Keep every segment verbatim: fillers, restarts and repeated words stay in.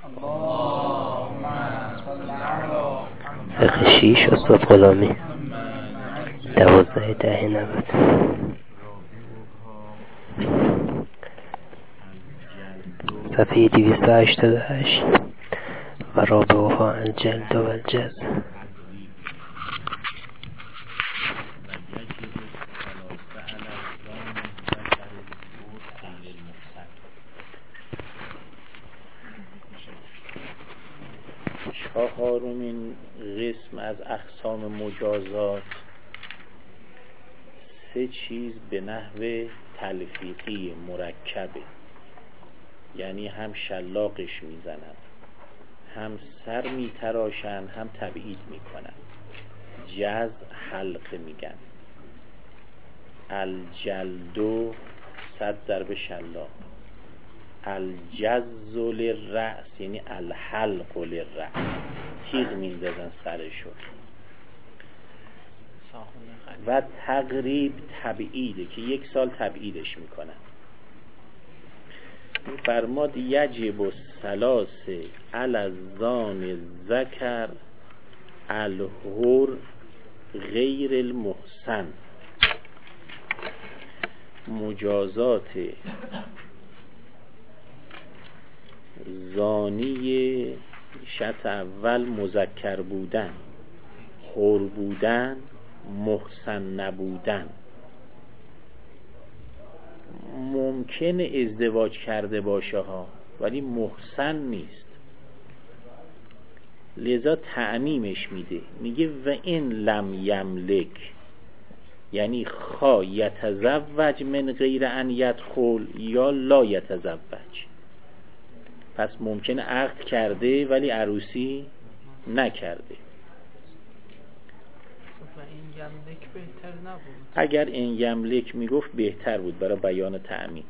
فقه شیش استاد غلامی دوازده ده نود. صفحه دویست و هشتاد و هشت. و رابعها الجلد و الجز. چهارمین قسم از اقسام مجازات سه چیز به نحو تلفیقی مرکبه، یعنی هم شلاقش میزنن، هم سر میتراشن، هم تبعید میکنن. جز حلقه میگن. الجلدو صد ضرب شلاق. الجز للرأس یعنی الحلق للرأس، تیغ میندازن سرشو. و تقریب تبعیده که یک سال تبعیدش میکنن. فرماد یجب الثلاث علی الزان ذکر الحر غیر المحسن. مجازات زانی شرط اول مذکر بودن، حر بودن، محسن نبودن. ممکن ازدواج کرده باشه ها ولی محسن نیست، لذا تعمیمش میده، میگه و این لم یملک، یعنی خا یتزوج من غیر ان یدخل یا لا یتزوج. پس ممکن عقد کرده ولی عروسی نکرده. این یملک بهتر نبود؟ اگر این یملک میگفت بهتر بود برای بیان تعمیم،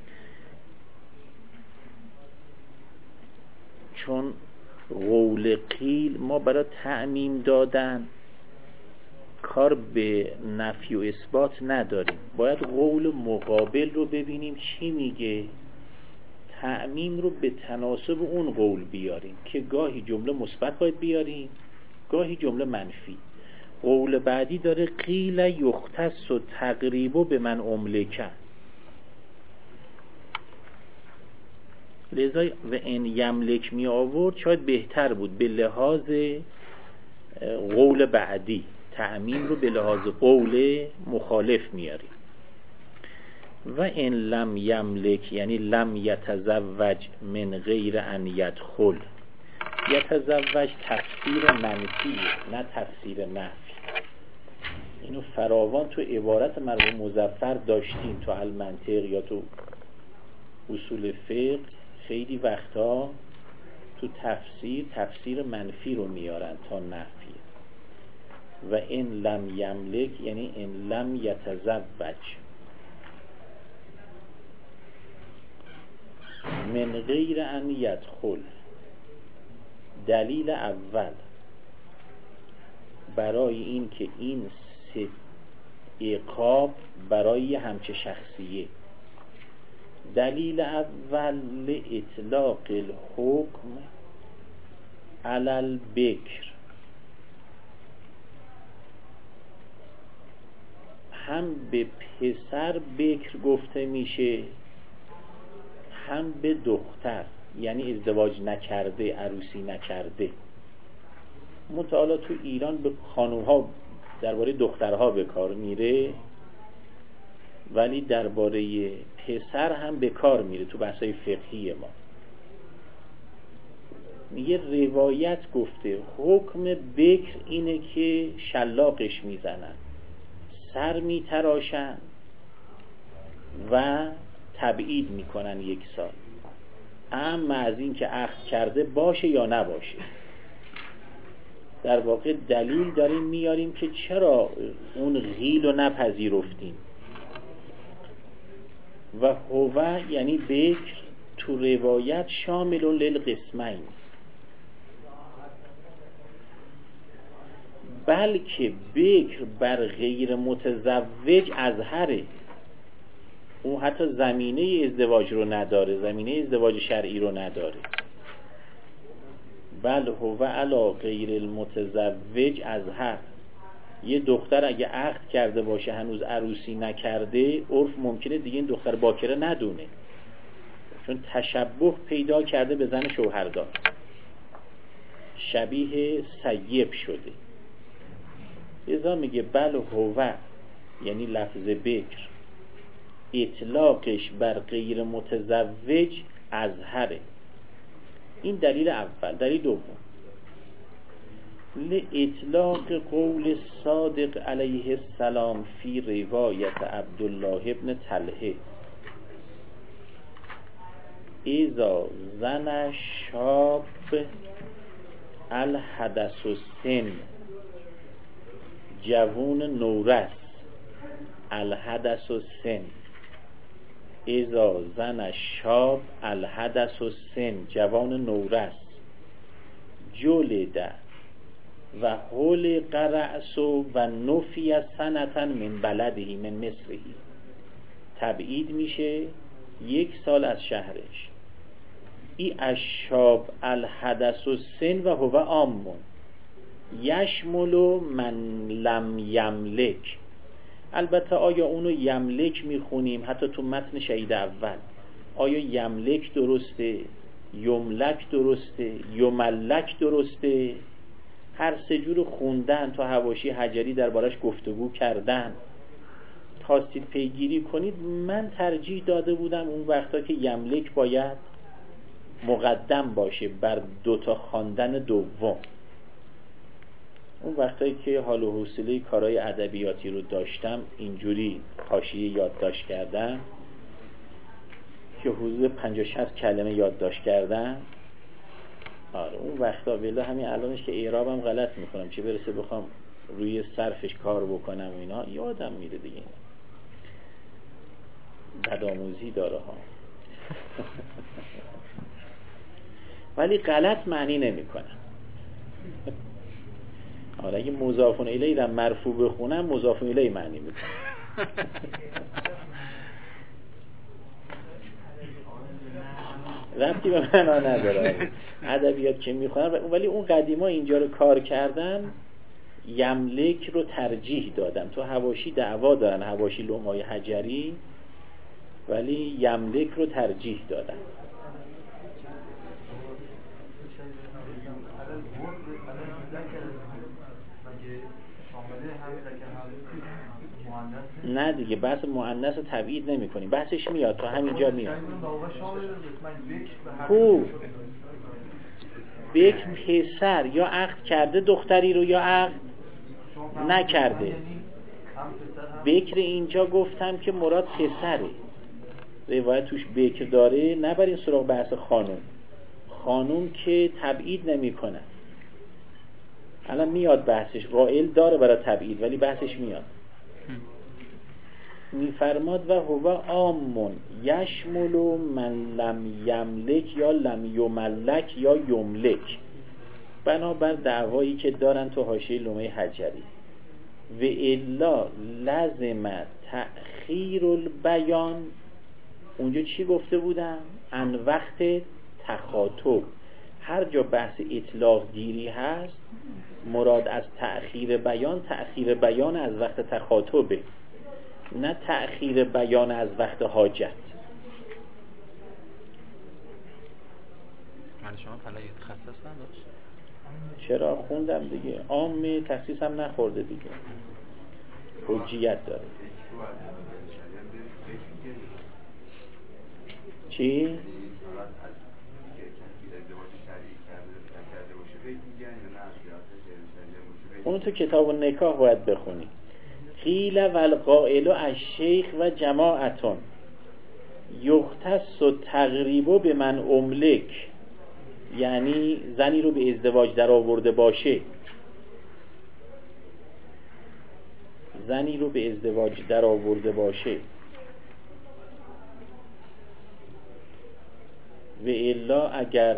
چون قول قیل ما برای تعمیم دادن کار به نفی و اثبات نداریم، باید قول مقابل رو ببینیم چی میگه، تعمیم رو به تناسب اون قول بیاریم که گاهی جمله مثبت باید بیاریم، گاهی جمله منفی. قول بعدی داره قیل یختص و تقریبو به من املکه، لذا و این یملک می آورد شاید بهتر بود به لحاظ قول بعدی، تعمیم رو به لحاظ قول مخالف میاریم. و این لم یملک یعنی لم یتزوج من غیر ان یدخل. یتزوج تفسیر منفیه نه تفسیر نفی. اینو فراوان تو عبارت مرحوم مظفر داشتیم تو المنطق یا تو اصول فقه. خیلی وقتا تو تفسیر تفسیر منفی رو میارن تا نفی. و این لم یملک یعنی این لم یتزوج من غیر ان یدخل. دلیل اول برای این که این سه عقاب برای همچه شخصیه. دلیل اول اطلاق الحکم علی البکر، هم به پسر بکر گفته میشه هم به دختر، یعنی ازدواج نکرده، عروسی نکرده. متعالی تو ایران به خانوها درباره دخترها به کار میره ولی درباره پسر هم به کار میره تو بحثای فقهی ما. میگه روایت گفته حکم بکر اینه که شلاقش میزنن، سر میتراشن و تبعید میکنن یک سال، اما از این که عقد کرده باشه یا نباشه. در واقع دلیل داریم میاریم که چرا اون غیل رو نپذیرفتیم. و هو یعنی بکر تو روایت شامل للقسمین، بلکه بکر بر غیر متزوج ازهره. اون حتی زمینه ازدواج رو نداره، زمینه ازدواج شرعی رو نداره. بل هو علی غیر المتزوج ازهر. یه دختر اگه عقد کرده باشه هنوز عروسی نکرده، عرف ممکنه دیگه این دختر باکره ندونه، چون تشبه پیدا کرده به زن شوهردار، شبیه سیب شده. لذا میگه بل هو، یعنی لفظ بکر اطلاقش بر غیر متزوج ازهره. این دلیل اول. دلیل دوم، لإطلاق قول صادق علیه السلام فی روایت عبدالله ابن طلحه اذا زن شاب الحدث السن، جوون نورس، الحدث السن، اذا زن شاب الحدث السن، جوان نورس، جلد و حلق رأس و نفی سنتا من بلده من مصرهی، تبعید میشه یک سال از شهرش. ای الشاب الحدث السن و هو عامون یشمل من لم یملک. البته آیا اونو یملک میخونیم حتی تو متن شهید اول، آیا یملک درسته، یملک درسته، یملک درسته؟ هر سه جور خوندن تا حواشی حجری دربارش گفتگو کردن. خواستید پیگیری کنید، من ترجیح داده بودم اون وقتا که یملک باید مقدم باشه بر دوتا خواندن دوم. اون وقتایی که حال و حوصله کارهای ادبیاتی رو داشتم اینجوری حاشیه یادداشت کردم که حدود پنجاه شصت کلمه یادداشت کردم. آره اون وقتا بلا همین الانش که اعرابم غلط میکنم، چه برسه بخوام روی صرفش کار بکنم و اینا، یادم میره دیگه. بدآموزی داره ها. ولی غلط معنی نمیکنم. آره اگه مضاف الیه را مرفوع بخونم مضاف الیه معنی میکنم. ربطی به معنا نداره. ادبیات که میخونم، ولی اون قدیما اینجا رو کار کردم، یملک رو ترجیح دادم. تو حواشی دعوا دارن، حواشی لمای حجری، ولی یملک رو ترجیح دادم. نه دیگه بحث مؤنث رو تبعید نمی کنیم، بحثش میاد تو همینجا میاد. خوب بک پسر یا عقد کرده دختری رو یا عقد نکرده. بکر اینجا گفتم که مراد پسره، روایت توش بکر داره، نبرین سراغ بحث خانم. خانم که تبعید نمی کنه. الان میاد بحثش، قائل داره برای تبعید ولی بحثش میاد. میفرماد و هو عامون یشمل من لم یملک یا لم یملک یا یملک، بنابر دعوایی که دارن تو حاشیه لمعه حجری. و الا لازم تأخیر البیان، اونجا چی گفته بودم؟ ان وقت تخاطب. هر جا بحث اطلاق گیری هست مراد از تأخیر بیان تأخیر بیان از وقت تخاطبه، نه تأخیر بیان از وقت حاجت. من شما فلای تخصص نداشت؟ چرا خوندم دیگه، عام تخصیص هم نخورده دیگه، حجیت داره. چی؟ اون تو کتاب النکاح باید بخونی. قیل والقائل از شیخ و جماعتون یختص و تقریبا به من املک، یعنی زنی رو به ازدواج در آورده باشه، زنی رو به ازدواج در آورده باشه. و الا اگر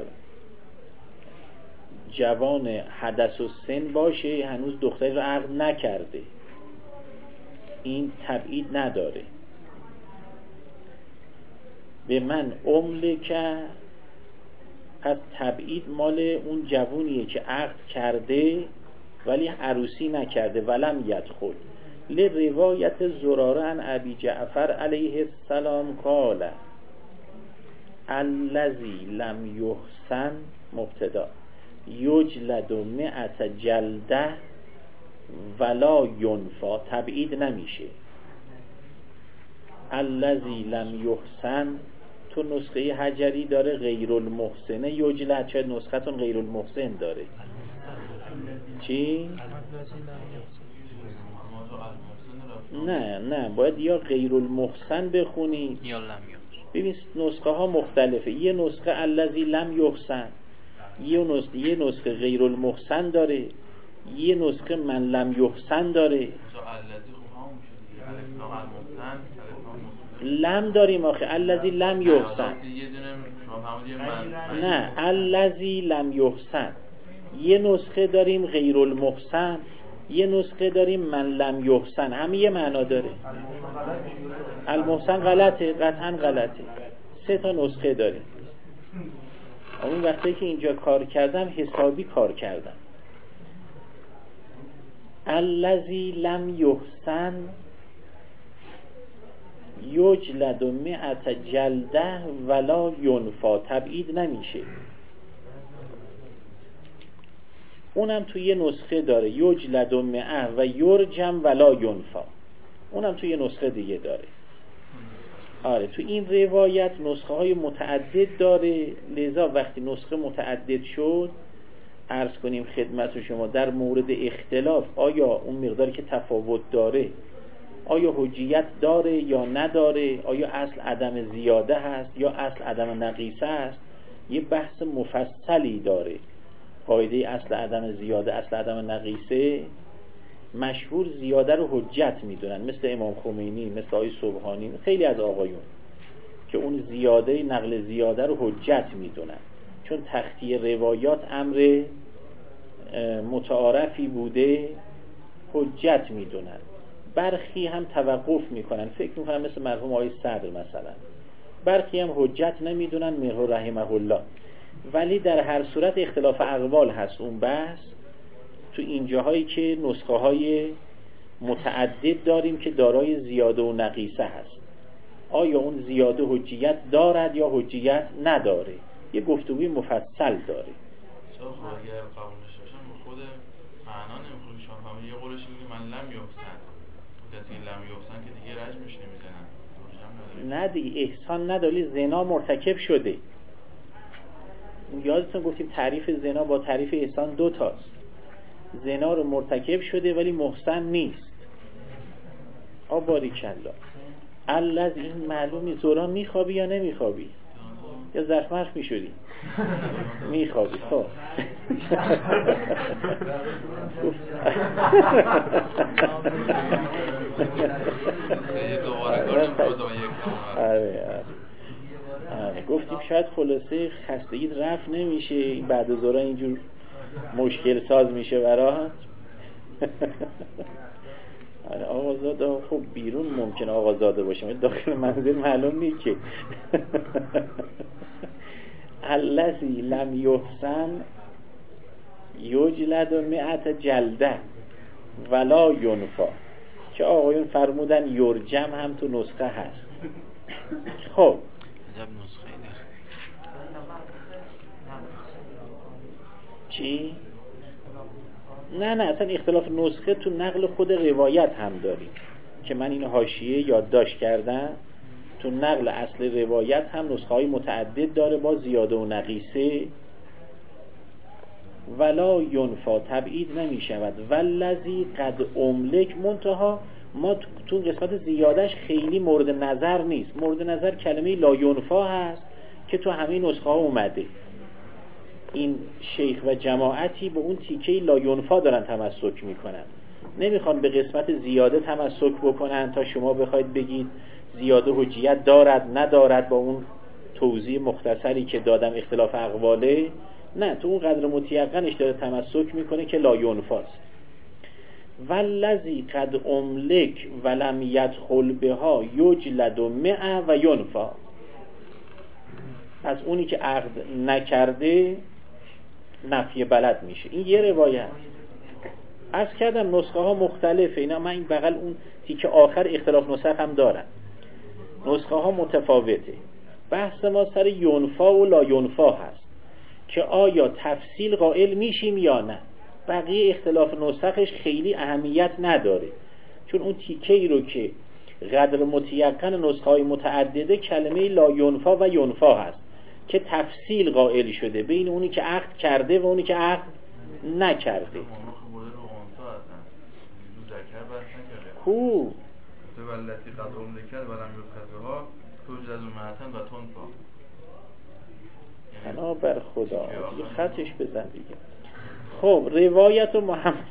جوان حدث و سن باشه هنوز دختری رو عقد نکرده، این تبعید نداره. به من املک پس تبعید مال اون جوونیه که عقد کرده ولی عروسی نکرده. ولم یدخل لروایت زراره عن ابی جعفر علیه السلام قال الذی لم یحسن مبتدا یجلد مئة جلده ولا ینفا. تبعید نمیشه. الذی لم یحسن تو نسخه حجری داره غیر المحسنه یجلد، چه نسختون غیر المحسن داره. چی؟ نه نه باید یا غیر المحسن بخونی یا لم یحسن. ببین نسخه ها مختلفه. یه نسخه الذی لم یحسن، یه نسخه یه نسخه غیر المحسن داره، یه نسخه من لم یحسن داره. لم داریم آخه الذی لم یحسن. نه الذی لم یحسن. یه نسخه داریم غیر المحسن، یه نسخه داریم من لم یحسن. همه یه معنا داره. المحسن غلطه، قطعا غلطه. سه تا نسخه داریم. اون وقتی که اینجا کار کردم حسابی کار کردم. الذی لم یحسن یجلد مئة جلده ولا ینفا. تبعید نمیشه. اونم تو یه نسخه داره یجلد مئة و یرجم ولا ینفا. اونم تو یه نسخه دیگه داره. آره تو این روایت نسخه های متعدد داره. لذا وقتی نسخه متعدد شد عرض کنیم خدمت شما در مورد اختلاف آیا اون مقداری که تفاوت داره آیا حجیت داره یا نداره، آیا اصل عدم زیاده هست یا اصل عدم نقیصه هست، یه بحث مفصلی داره. قاعده اصل عدم زیاده اصل عدم نقیصه مشهور زیاده رو حجت میدونن، مثل امام خمینی، مثل آقای سبحانی، خیلی از آقایون که اون زیاده نقل زیاده رو حجت میدونن، چون تخطی روایات امر متعارفی بوده حجت میدونن. برخی هم توقف میکنن، فکر میکنن مثل مرحوم آقای صدر مثلا. برخی هم حجت نمیدونن، مرحوم رحمه الله. ولی در هر صورت اختلاف اقوال هست اون بحث تو این جاهایی که نسخه های متعدد داریم که دارای زیاده و نقیصه هست. آیا اون زیاده حجیت دارد یا حجیت نداره، یه گفتگوی مفصل داره. چرا خب اگر قبولش داشتن خود معنا نمیخونه، شما همه یه قولش میگه من لم یحسن، کسی لم یحسن که دیگه رجمش نمیزنن. نه دیگه احسان نداری، زنا مرتکب شده. یادتون گفتیم تعریف زنا با تعریف احسان دو تاست. زنا رو مرتکب شده ولی محسن نیست. آباری کلا الذی این معلومی زورا میخوابی یا نمیخوابی یا زخمرخ میشدی؟ میخوابی. خب آره آره گفتیم شاید خلاصه خستگی رفت نمیشه، این بعد از ظهر اینجور مشکل ساز میشه برات. آره آقازاده خب بیرون ممکنه آقازاده باشه، داخل منزل معلوم نیست که. الذی لم یحسن یجلد مئة جلده ولا ینفا، که آقایون فرمودن یرجم هم تو نسخه هست. خب چی؟ نه نه اصلا اختلاف نسخه تو نقل خود روایت هم داریم که من اینو حاشیه یادداشت کردم. تو نقل اصل روایت هم نسخه های متعدد داره با زیاده و نقیصه. ولا ینفا تبعید نمی شود. والذی قد املک منتها ما تو قسمت زیادش خیلی مورد نظر نیست. مورد نظر کلمه لا ینفا هست که تو همه نسخه ها اومده. این شیخ و جماعتی به اون تیکه لا ینفا دارن تمسک میکنن، نمیخوان به قسمت زیاده تمسک بکنن تا شما بخواید بگید زیاده حجیت دارد ندارد با اون توضیح مختصری که دادم اختلاف اقواله. نه تو اون قدر متیقنش داره تمسک میکنه که لا ینفاست. والذی قد املک ولم یدخل بها یجلد مئة و ینفا. از اونی که عقد نکرده نفی بلد میشه. این یه روایت. عرض کردم نسخه ها مختلفه، اینا من این بغل اون تیکه آخر اختلاف نسخ هم دارن، نسخه ها متفاوته. بحث ما سر ینفا و لا ینفا هست که آیا تفصیل قائل میشیم یا نه. بقیه اختلاف نسخش خیلی اهمیت نداره، چون اون تیکه ای رو که قدر متیقن نسخه های متعدده کلمه لا ینفا و ینفا هست که تفصیل قائل شده بین اونی که عقد کرده و اونی که عقد نکرده. کو تو ولتی قد عمر کرد ولم یبخذها توجد معتن و تنفا. بنا بر خدا یه خطش بزن دیگه. خب روایت محمد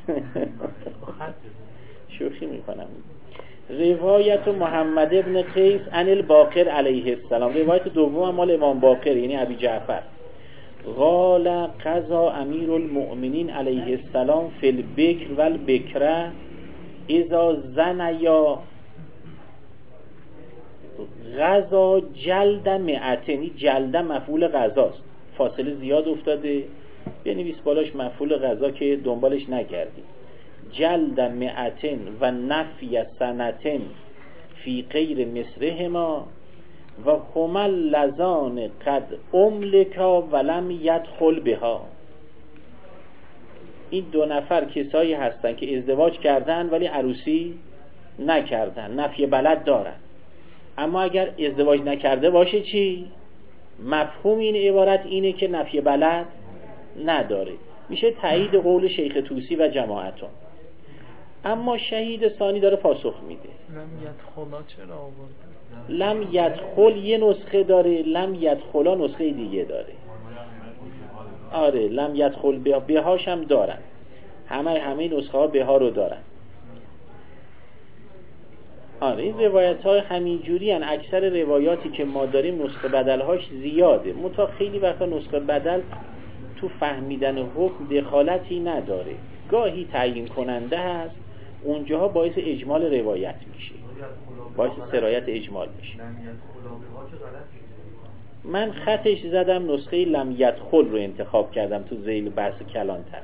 شوخی میکنم. روایت محمد ابن قیس عن الباقر علیه السلام، روایت دوم مال امام باقر یعنی ابی جعفر. قال قضا امیر المؤمنین علیه السلام فی البکر و البکره اذا زنیا غذا جلد مئتنی. جلد مفعول غذاست، فاصله زیاد افتاده، بنویس بالاش مفعول غذا که دنبالش نگردی. جلد مئتن و نفی سنتن فی غیر مصرهما و هما لذان قد املکا ولم یدخل بها. این دو نفر کسایی هستن که ازدواج کردن ولی عروسی نکردن، نفی بلد دارن. اما اگر ازدواج نکرده باشه چی؟ مفهوم این عبارت اینه که نفی بلد نداره، میشه تایید قول شیخ طوسی و جماعتون. اما شهید ثانی داره پاسخ میده. لم یدخلا چرا آورده؟ لم یدخل یه نسخه داره، لم یدخلا نسخه دیگه داره. آره لم یدخل به بهاش هم دارن، همه همه نسخه ها به ها رو دارن. آره این روایت های همینجوری هن. اکثر روایاتی که ما داریم نسخه بدل هاش زیاده، منتها خیلی وقتا نسخه بدل تو فهمیدن حکم دخالتی نداره، گاهی تعیین کننده هست، اونجاها باعث اجمال روایت میشه، باعث سرایت اجمال میشه. من خطش زدم نسخه لم یدخل رو انتخاب کردم تو ذیل بحث کلانتر.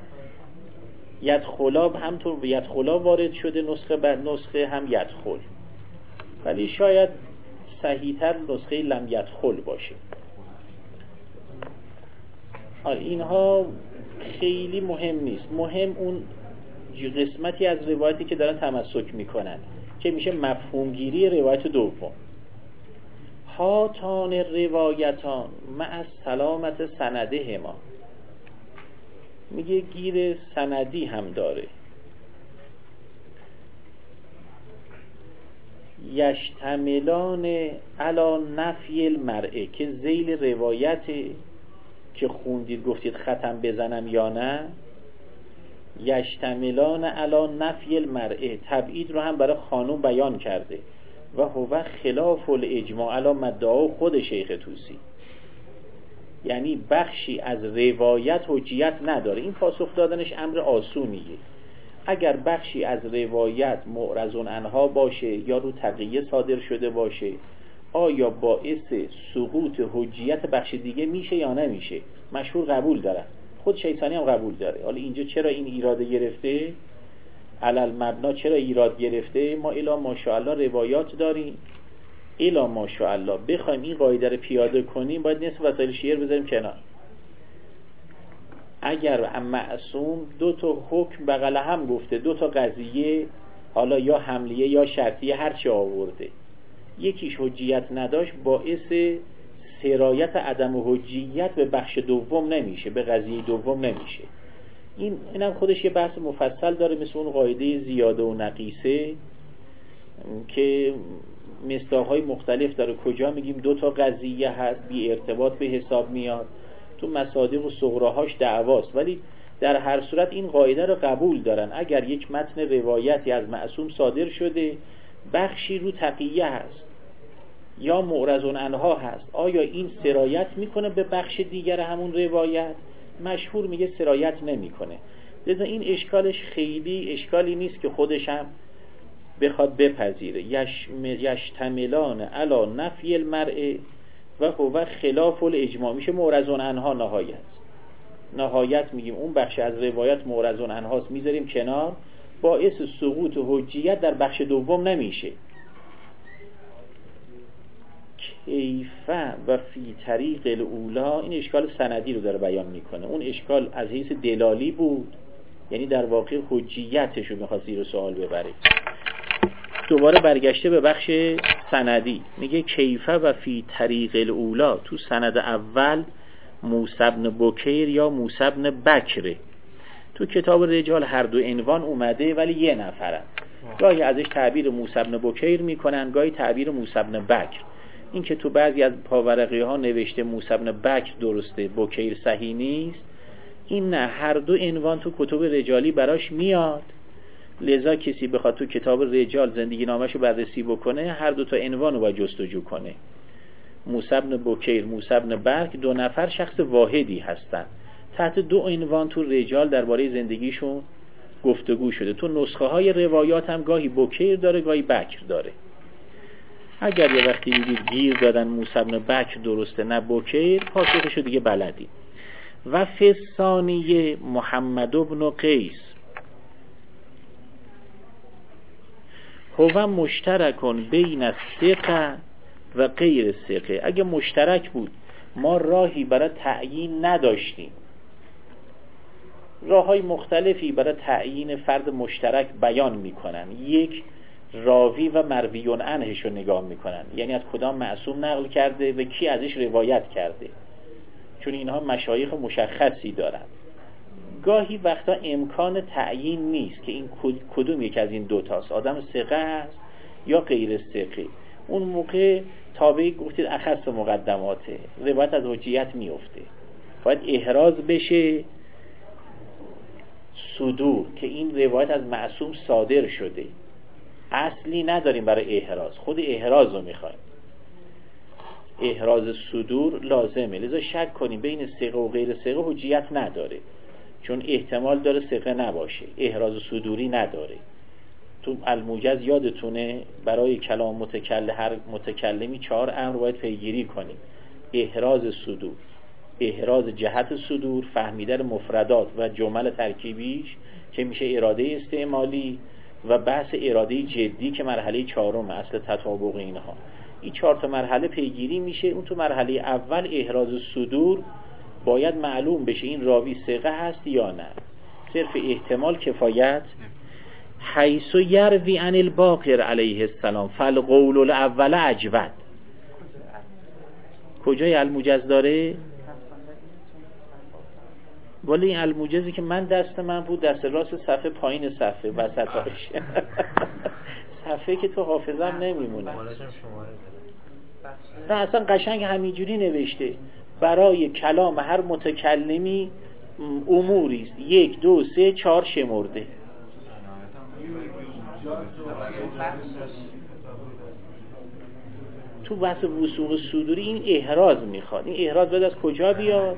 یدخلاب همطور یدخلاب وارد شده نسخه بعد نسخه هم یدخل، ولی شاید صحیح‌تر نسخه لم یدخل باشه. آره اینها خیلی مهم نیست، مهم اون قسمتی از روایتی که دارن تمسک میکنن که میشه مفهومگیری روایت دوم. هاتان روایتان مع سلامت سنده ما، میگه گیر سندی هم داره. یشتملان علی نفی المرء، که ذیل روایت که خوندید گفتید ختم بزنم یا نه، یشتملان علی نفی المرء تبعید رو هم برای خانوم بیان کرده و هو خلاف الاجماع علی مدعا خود شیخ طوسی، یعنی بخشی از روایت حجیت نداره. این پاسخ دادنش امر آسونیه. اگر بخشی از روایت معرضون عنها باشه یا رو تقیه صادر شده باشه، آیا باعث سقوط حجیت بخش دیگه میشه یا نمیشه؟ مشهور قبول دارن، خود شیطانی هم قبول داره. حالا اینجا چرا این ایراد گرفته؟ علل مبنا چرا ایراد گرفته؟ ما الا ماشاءالله روایات داریم، الا ماشاءالله بخوایم این قاعده رو پیاده کنیم باید نصف وسایل شعر بذاریم کنار. اگر معصوم دو تا حکم بغل هم گفته، دو تا قضیه، حالا یا حملیه یا شرطیه، هر چی آورده، یکیش حجیت نداشت، باعث سرایت عدم حجیت به بخش دوم نمیشه، به قضیه دوم نمیشه. این اینم خودش یه بحث مفصل داره، مثل اون قاعده زیاده و نقیصه که مصداق‌های مختلف داره. کجا میگیم دو تا قضیه هست بی ارتباط به حساب میاد، تو مصادیق و صغراهاش دعواست، ولی در هر صورت این قاعده رو قبول دارن. اگر یک متن روایتی از معصوم صادر شده، بخشی رو تقیه هست یا معرضون عنها هست، آیا این سرایت میکنه به بخش دیگر همون روایت؟ مشهور میگه سرایت نمیکنه. لذا این اشکالش خیلی اشکالی نیست که خودش هم بخواد بپذیره. یش یشتملان علی نفی المرء و هو خلاف الاجماع، میشه معرضون عنها نهایت. نهایت میگیم اون بخش از روایت معرضون عنهاست، میذاریم کنار، باعث سقوط حجیت در بخش دوم نمیشه. کیفه و فی طریق الاولا، این اشکال سندی رو داره بیان میکنه. اون اشکال از حیث دلالی بود، یعنی در واقع حجیتش رو میخواد زیر سوال ببره. دوباره برگشته به بخش سندی، میگه کیفه و فی طریق الاولا، تو سند اول موسی بن بکیر یا موسی بن بکره. تو کتاب رجال هر دو عنوان اومده ولی یه نفرن، گاهی ازش تعبیر موسی بن بکیر میکنن، گاهی تعبیر موسی بن بکر. این که تو بعضی از پاورقی ها نوشته موسی بن بکر درسته، بکیر صحیح نیست، این نه، هر دو عنوان تو کتب رجالی براش میاد. لذا کسی بخواد تو کتاب رجال زندگی نامش رو بررسی بکنه، هر دو تا عنوان رو باید جستجو کنه. موسی بن بکیر، موسی بن بکر، دو نفر شخص واحدی هستن، تحت دو عنوان تو رجال درباره زندگیشون گفتگو شده. تو نسخه های روایات هم گاهی بکیر داره، گاهی بکر داره. اگر یه وقتی میگید گیر دادن موسی بن بکر درسته نه بکیر، پاسخشو دیگه بلدی. و فسانیه محمد بن قیس هو مشترکون بین الثقه و غیر الثقه. اگه مشترک بود، ما راهی برای تعیین نداشتیم، راههای مختلفی برای تعیین فرد مشترک بیان میکنن. یک، راوی و مرویون عنهش رو نگاه میکنن، یعنی از کدام معصوم نقل کرده و کی ازش روایت کرده، چون اینها مشایخ مشخصی دارن. گاهی وقتا امکان تعیین نیست که این کدوم یک از این دوتاست، آدم ثقه است یا غیر ثقه. اون موقع تابع گفتید اخص مقدماته، روایت از حجیت میفته، باید احراز بشه صدور که این روایت از معصوم صادر شده. اصلی نداریم برای احراز، خود احراز رو میخوایم، احراز صدور لازمه. لذا شک کنیم بین ثقه و غیر ثقه حجیت نداره، چون احتمال داره ثقه نباشه، احراز صدوری نداره. تو الموجز یادتونه برای کلام متکلم، هر متکلمی چهار امر باید پیگیری کنیم: احراز صدور، احراز جهت صدور، فهمیدن مفردات و جمل ترکیبیش که میشه اراده استعمالی، و بحث اراده جدی که مرحله چهارم اصل تطابق اینها. این چهار تا مرحله پیگیری میشه. اون تو مرحله اول احراز صدور باید معلوم بشه این راوی ثقه هست یا نه، صرف احتمال کفایت. حیث یروی عن الباقر علیه السلام فالقول الاول اجود. کجای الموجز داره؟ ولی این الموجزی که من دست من بود دست راست صفحه پایین صفحه وسطش صفحه که تو حافظم نمیمونه. نه اصلا قشنگ همینجوری نوشته: برای کلام هر متکلمی اموریست، یک دو سه چهار شمرده. تو بحث وثوق صدوری این احراز میخواد. این احراز باید از کجا بیاد؟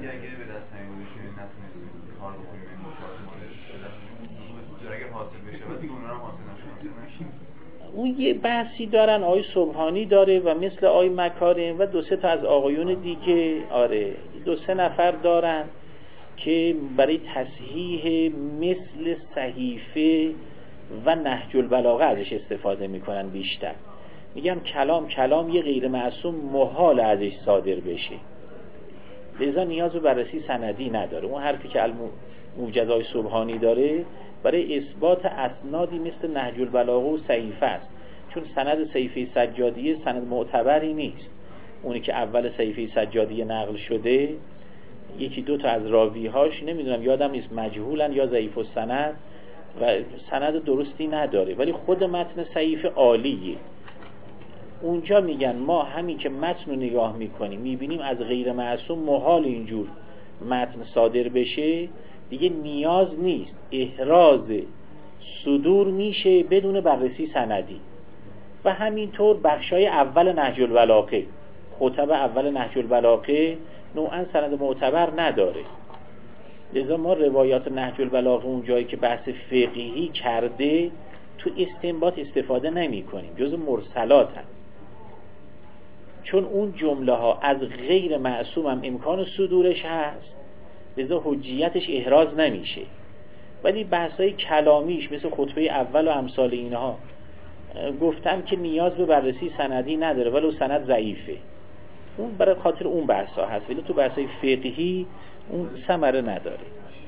اون یه بحثی دارن، آقای سبحانی داره و مثل آقای مکارم و دو سه تا از آقایون دیگه، آره دو سه نفر دارن که برای تصحیح مثل صحیفه و نهج البلاغه ازش استفاده میکنن. بیشتر میگم کلام کلام یه غیر معصوم محال ازش صادر بشه، لذا نیاز به بررسی سندی نداره. اون حرفی که موجزای سبحانی داره برای اثبات اسنادی مثل نهج البلاغه و صحیفه است، چون سند صحیفه سجادیه سند معتبری نیست. اونی که اول صحیفه سجادیه نقل شده یکی دو تا از راویهاش نمیدونم یادم نیست مجهولن یا ضعیف السند و سند درستی نداره، ولی خود متن صحیفه عالیه. اونجا میگن ما همین که متن رو نگاه میکنیم میبینیم از غیر معصوم محال اینجور متن صادر بشه، دیگه نیاز نیست، احراز صدور میشه بدون بررسی سندی. و همینطور بخشای اول نهج البلاغه، خطب اول نهج البلاغه نوعا سند معتبر نداره، لذا ما روایات نهج البلاغه اون جایی که بحث فقهی کرده تو استنباط استفاده نمی کنیم، جز مرسلات هم. چون اون جمله ها از غیر معصوم هم امکان صدورش هست، لذا حجیتش احراز نمیشه. ولی بحثای کلامیش مثل خطبه اول و امثال اینها گفتم که نیاز به بررسی سندی نداره ولو سند ضعیفه، اون برای خاطر اون بحثا هست، ولی تو بحثای فقهی اون ثمره نداره.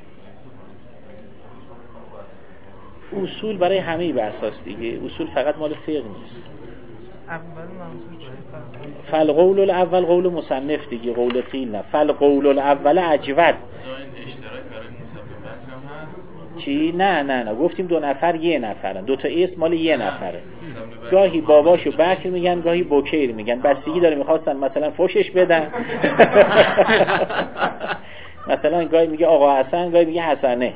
اصول برای همه بحثاست دیگه، اصول فقط مال فقه نیست. اول منظور چیه؟ فالقول الاول قول مصنف دیگه، قول قیل نه. فالقول الاول اجود. چی؟ نه نه نه گفتیم دو نفر یه نفرن، دو تا اسم مال یه نفره. گاهی باباشو بکر میگن، گاهی بکیر میگن، بستگی داره میخواستن مثلا فوشش بدن مثلا گاهی میگه آقا حسن، گاهی میگه حسنه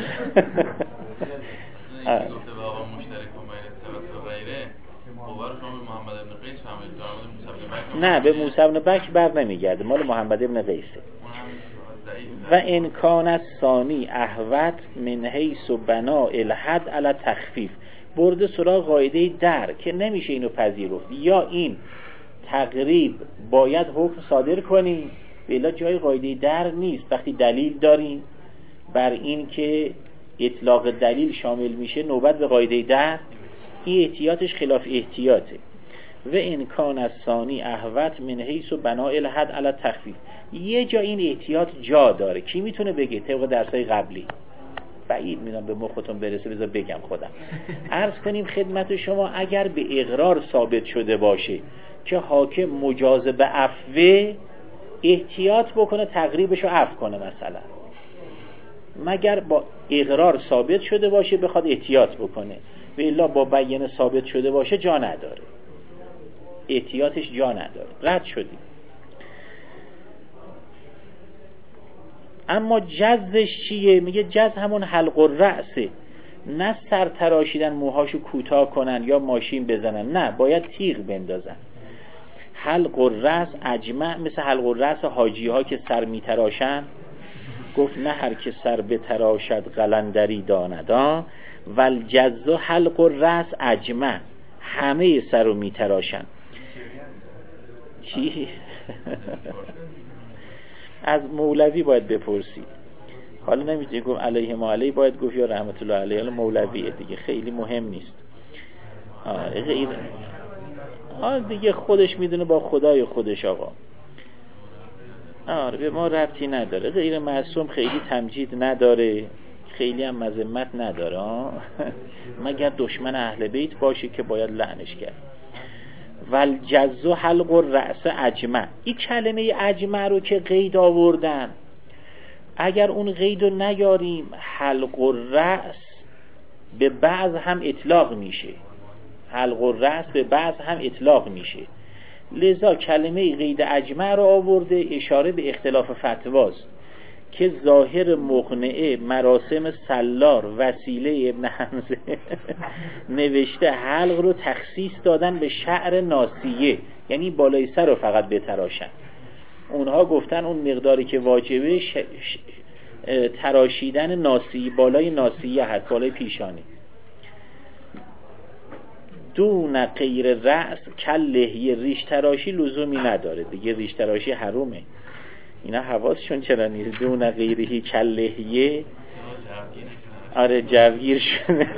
نه به موسی بن بکر بر نمیگرده، مال محمد ابن قیسه. و امکان الثانی احوط من حیث بناء الحد علی تخفیف، برده سراغ قاعده در که نمیشه اینو پذیرفت، یا این تقریب باید حکم صادر کنیم بلا جای قاعده در نیست. وقتی دلیل داریم بر این که اطلاق دلیل شامل میشه نوبت به قاعده در، این احتیاطش خلاف احتیاطه. و امکان الثانی احوط من حیث بناء الحد علی تخفیف، یه جا این احتیاط جا داره. کی میتونه بگه؟ طبق درسای قبلی بعید میدونم به مختون برسه، بذار بگم خودم. عرض کنیم خدمت شما اگر به اقرار ثابت شده باشه که حاکم مجاز به عفو، احتیاط بکنه تقریبشو عفو کنه مثلا، مگر با اقرار ثابت شده باشه بخواد احتیاط بکنه، و الا با بیان ثابت شده باشه جا نداره، احتیاطش جا نداره. رد شدیم. اما جزش چیه؟ میگه جز همون حلق الرأسه، نه سر تراشیدن موهاشو کوتاه کنن یا ماشین بزنن، نه باید تیغ بندازن. حلق الرأس اجمع، مثل حلق الرأس حاجی ها که سر میتراشن، گفت نه هر که سر بتراشد قلندری داندا، والجز حلق الرأس اجمع، همه سر رو میتراشن. چی؟ از مولوی باید بپرسی، حالا نمیشه گفت علیه ما علیه، باید گفت یا رحمت الله علیه، حالا مولویه دیگه، خیلی مهم نیست. آره غیر آره دیگه خودش میدونه با خدای خودش آقا. آره به ما ربطی نداره. غیر معصوم خیلی تمجید نداره، خیلی هم مذمت نداره مگر دشمن اهل بیت باشه که باید لعنش کرد. والجز حلق الرأس اجمع، این کلمه اجمع رو که قید آوردن، اگر اون قید رو نیاریم حلق الرأس به بعض هم اطلاق میشه، حلق الرأس به بعض هم اطلاق میشه، لذا کلمه قید اجمع رو آورده اشاره به اختلاف فتواست که ظاهر مقنعه مراسم سلار وسیله ابن حمزه نوشته حلق رو تخصیص دادن به شعر ناسیه، یعنی بالای سر رو فقط بتراشن. اونها گفتن اون مقداری که واجبه ش... ش... تراشیدن ناسی بالای ناسیه هست، بالای پیشانی. دون غیر رأس کلهیه، ریش تراشی لزومی نداره دیگه، ریش تراشی حرومه، اینا حواسشون چرا نیست. دون غیرهی کلهیه، آره جوگیر شده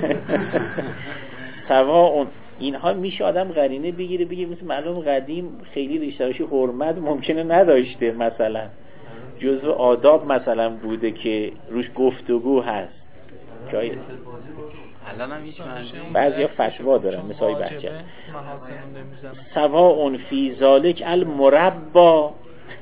سوا اون اینها میشه آدم قرینه بگیره بگیره مثل معلوم قدیم خیلی ریش تراشی حرمت ممکنه نداشته، مثلا جزو آداب مثلا بوده که روش گفتگو هست جای الان هم هیچ معنی بعضیا فتوا دارن مثل های بچه سوا اون فی ذالک المربا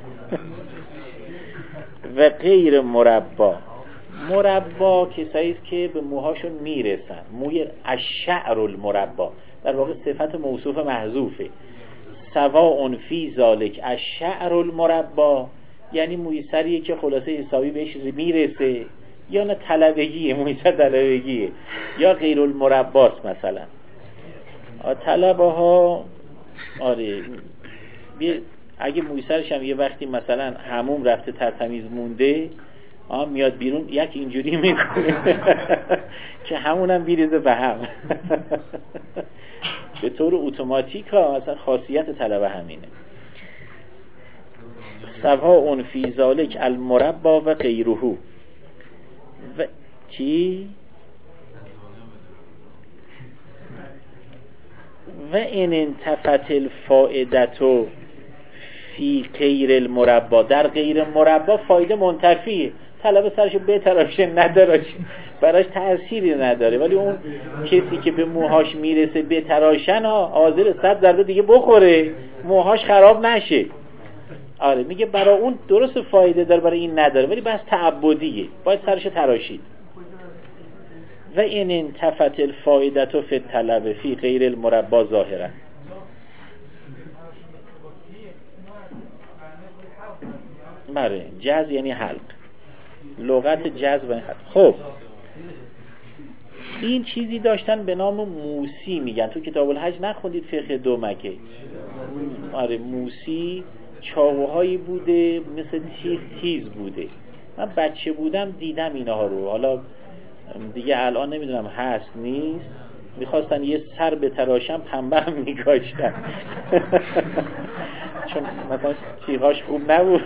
و غیر مربا. مربا کسایی است که به موهاشون میرسن، موی الشعر المربا، در واقع صفت موصوف محذوفه. سواء فی ذالک الشعر المربا یعنی موی سریه که خلاصه حسابی بهش میرسه، یا نه طلبگیه، موی سر طلبگیه، یا غیر المرباست مثلا. طلبه ها آره اگه موی سرش هم یه وقتی مثلا حموم رفته ترتمیز مونده آه میاد بیرون یک اینجوری میکنه که همونم بیریزه به هم به طور اتوماتیک ها، مثلا خاصیت طلبه همینه. سواء فی ذالک المربا و غیره و چی؟ و ان انتفت الفائدة فی غیر المربا، در غیر مربا فایده منتفیه، طلب سرشو بتراشه ندراشه براش تأثیری نداره، ولی اون کسی که به موهاش میرسه بتراشن ها حاضر صد ضربه دیگه بخوره موهاش خراب نشه. آره میگه برای اون درست فایده داره، برای این نداره، ولی بس تعبدیه، باید سرشو تراشید. و این انتفت الفائدة فی الطلب فی غیر المربا ظاهرا. بله جذب یعنی حلق، لغت جذب یعنی حلق. خب این چیزی داشتن به نام موسی، میگن تو کتاب الحج نخوندید فقه دو مکه؟ آره موسی چاقوهایی بوده مثل تیغ تیز بوده، من بچه بودم دیدم اینها رو، حالا دیگه الان نمیدونم هست نیست، میخواستن یه سر به تراشم پنبه هم میکاشتن چون مثلا تیغاش خوب نبود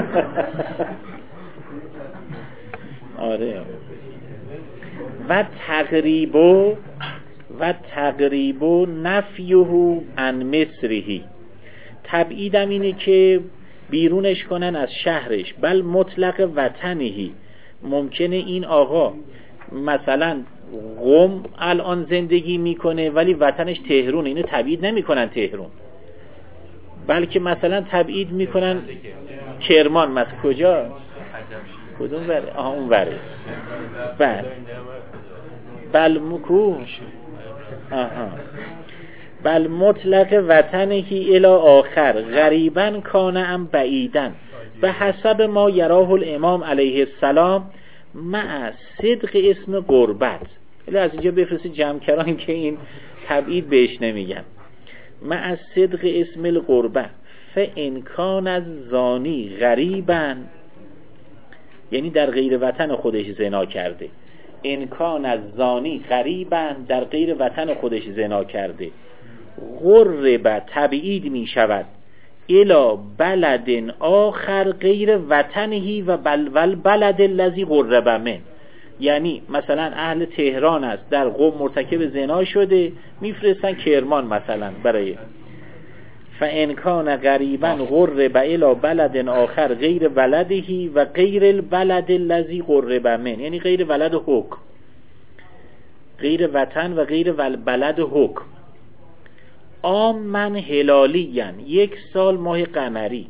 آره. و تقریبو و تقریبو نفیهو عن مصرهی، تبعیدم اینه که بیرونش کنن از شهرش، بل مطلق وطنهی، ممکنه این آقا مثلا قم الان زندگی میکنه ولی وطنش تهران، اینو تبعید نمیکنن تهران، بلکه مثلا تبعید میکنن کرمان. مثلا کجا؟ کدوم وره؟ آها اون وره. بل بل مکو آها بل مطلق وطنهی الی آخر غریبا کان ام بعیدن به حسب ما یراه الامام علیه السلام مع صدق اسم قربت. الی از اینجا بفرستید جمع که این تبعید بهش نمیگن. مع صدق اسم القربه فان کان از زانی غریبا، یعنی در غیر وطن خودش زنا کرده، انکان از زانی غریبا در غیر وطن خودش زنا کرده، غرب تبعید می شود الا بلد آخر غیر وطنهی و بل بلد الذی غرب من، یعنی مثلا اهل تهران است در قم مرتکب زنا شده میفرستن کرمان مثلا برای فان کان غریبا غرب الی بلد آخر غیر بلدهی و غیر البلد الذی غرب من، یعنی غیر بلد حکم، غیر وطن و غیر بلد حکم. عام من هلالی، یک سال ماه قمری.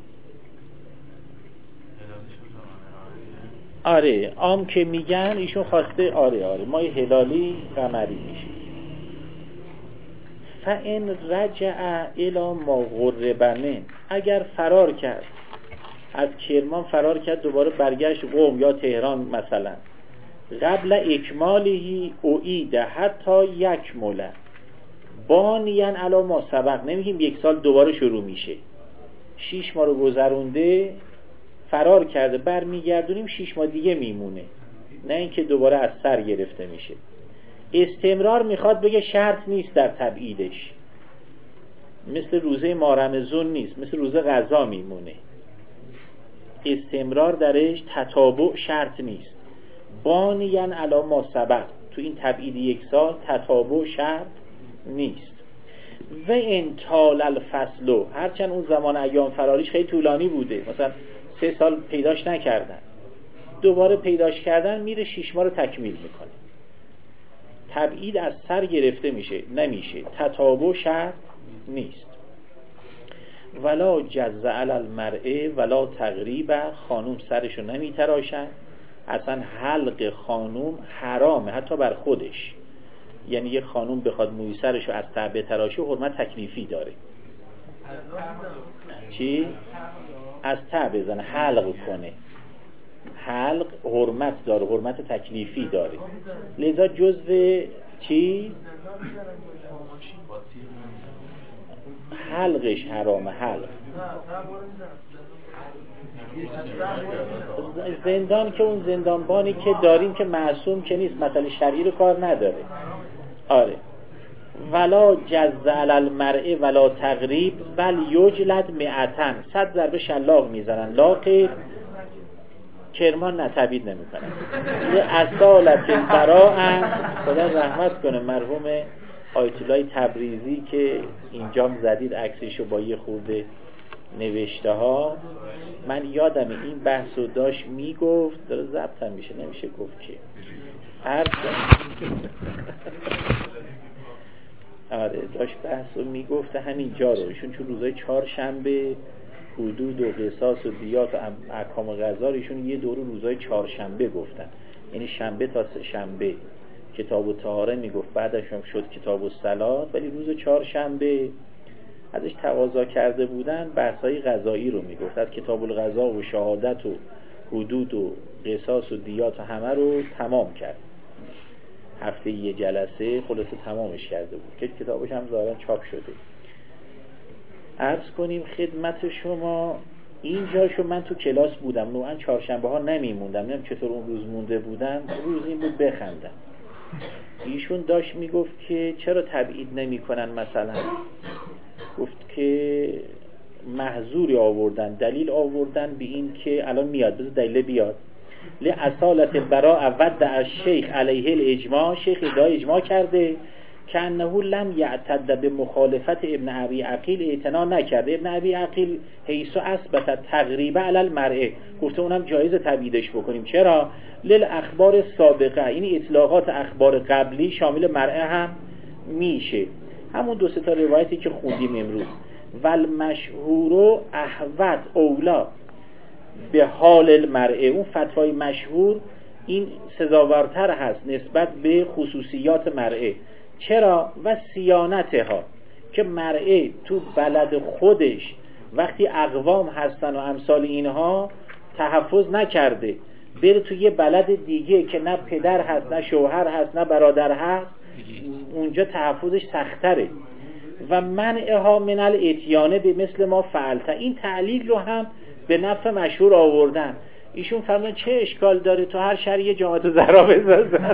آره عام که میگن ایشون خواسته آره آره ماه هلالی قمری میشه. فان رجع الی ما غرب من، اگر فرار کرد از کرمان فرار کرد دوباره برگشت قم یا تهران مثلا، قبل اکمالهی اعید حتی یک موله بانیان علی ما سبق، نمیگیم یک سال دوباره شروع میشه، شیش ماه رو گذرونده فرار کرده برمیگردونیم شیش ماه دیگه میمونه، نه اینکه دوباره از سر گرفته میشه. استمرار میخواد بگه شرط نیست در تبعیدش، مثل روزه مارمزون نیست، مثل روزه قضا میمونه، استمرار درش تتابع شرط نیست. بانیان علی ما سبق، تو این تبعید یک سال تتابع شرط نیست. و ان طال الفصل، هرچند اون زمان ایام فراریش خیلی طولانی بوده، مثلا سه سال پیداش نکردن دوباره پیداش کردن، میره شیش ماه رو تکمیل میکنه، تبعید از سر گرفته میشه نمیشه، تتابع شرط نیست. ولا جز علی المرء ولا تغریب، خانوم سرشو نمیتراشن، اصلا حلق خانوم حرامه حتی بر خودش، یعنی یه خانوم بخواد موی سرشو از تبع تراشه حرمت تکلیفی داره. چی؟ از تبع بزنه حلق کنه، حلق حرمت داره، حرمت تکلیفی داره، لذا جزء چی؟ حلقش حرامه. حلق زندان که اون زندانبانی که داریم که معصوم که نیست، مسئله شرعی رو کار نداره. آره ولا جز علی المرء ولا تغریب بل یجلد مئتن، صد ضربه شلاق میزنن لاغیر کرمان نتبید نمی کنن. یه اصالت براء، خدا رحمت کنه مرحوم آیت الله تبریزی که اینجام زدید عکسشو با یه خورده نوشته ها. من یادم این بحثو داشت میگفت، داره ضبط هم میشه نمیشه گفت که هر آره داشت بحثو میگفت همین جا رو، ایشون چون روزای چهارشنبه حدود و قصاص و دیات و احکام قضا ایشون یه دور روزای چهارشنبه گفتن، یعنی شنبه تا سه شنبه کتاب الطهاره میگفت، بعدش هم شد کتاب الصلات، ولی روز چهارشنبه ازش تقاضا کرده بودن بحث‌های قضایی رو میگفت، از کتاب القضا و شهادت و حدود و قصاص و دیات و همه رو تمام کرد، هفته یه جلسه خلاصه تمامش کرده بود که کتابش هم ظاهرا چاپ شده. عرض کنیم خدمت شما اینجاشو من تو کلاس بودم، نوعا چهارشنبه ها نمیموندم، نمیم چطور اون روز مونده بودم، روز این بود بخندم. ایشون داشت میگفت که چرا تبعید نمی کنن، مثلا گفت که محظوری آوردن، دلیل آوردن به این که الان میاد، بذار دلیل بیاد، لأصالت البراء ودع الشیخ علیه الاجماع، شیخ ادعای اجماع کرده که انه لم یعتد به مخالفت ابن ابی عقیل، اعتنا نکرده. ابن ابی عقیل حیث اثبت تقریبا علی المرء، گفته اونم جایز تبعیدش بکنیم. چرا؟ للاخبار سابقه، این اطلاقات اخبار قبلی شامل مرء هم میشه، همون دو سه تا روایتی که خوندیم امروز. والمشهور احوط اولا به حال المرء، اون فتوای مشهور این سزاوارتر هست نسبت به خصوصیات مرء. چرا؟ و سیانتها، که مرء تو بلد خودش وقتی اقوام هستن و امثال اینها تحفظ نکرده، بره تو یه بلد دیگه که نه پدر هست نه شوهر هست نه برادر هست، اونجا تحفظش سختره. و منعها من الاتیانه به مثل ما فعلت، این تعلیل رو هم به نفع مشهور آوردن. ایشون فرمودن چه اشکال داره تو هر شهر یه جامعه تو زهرا بسازن.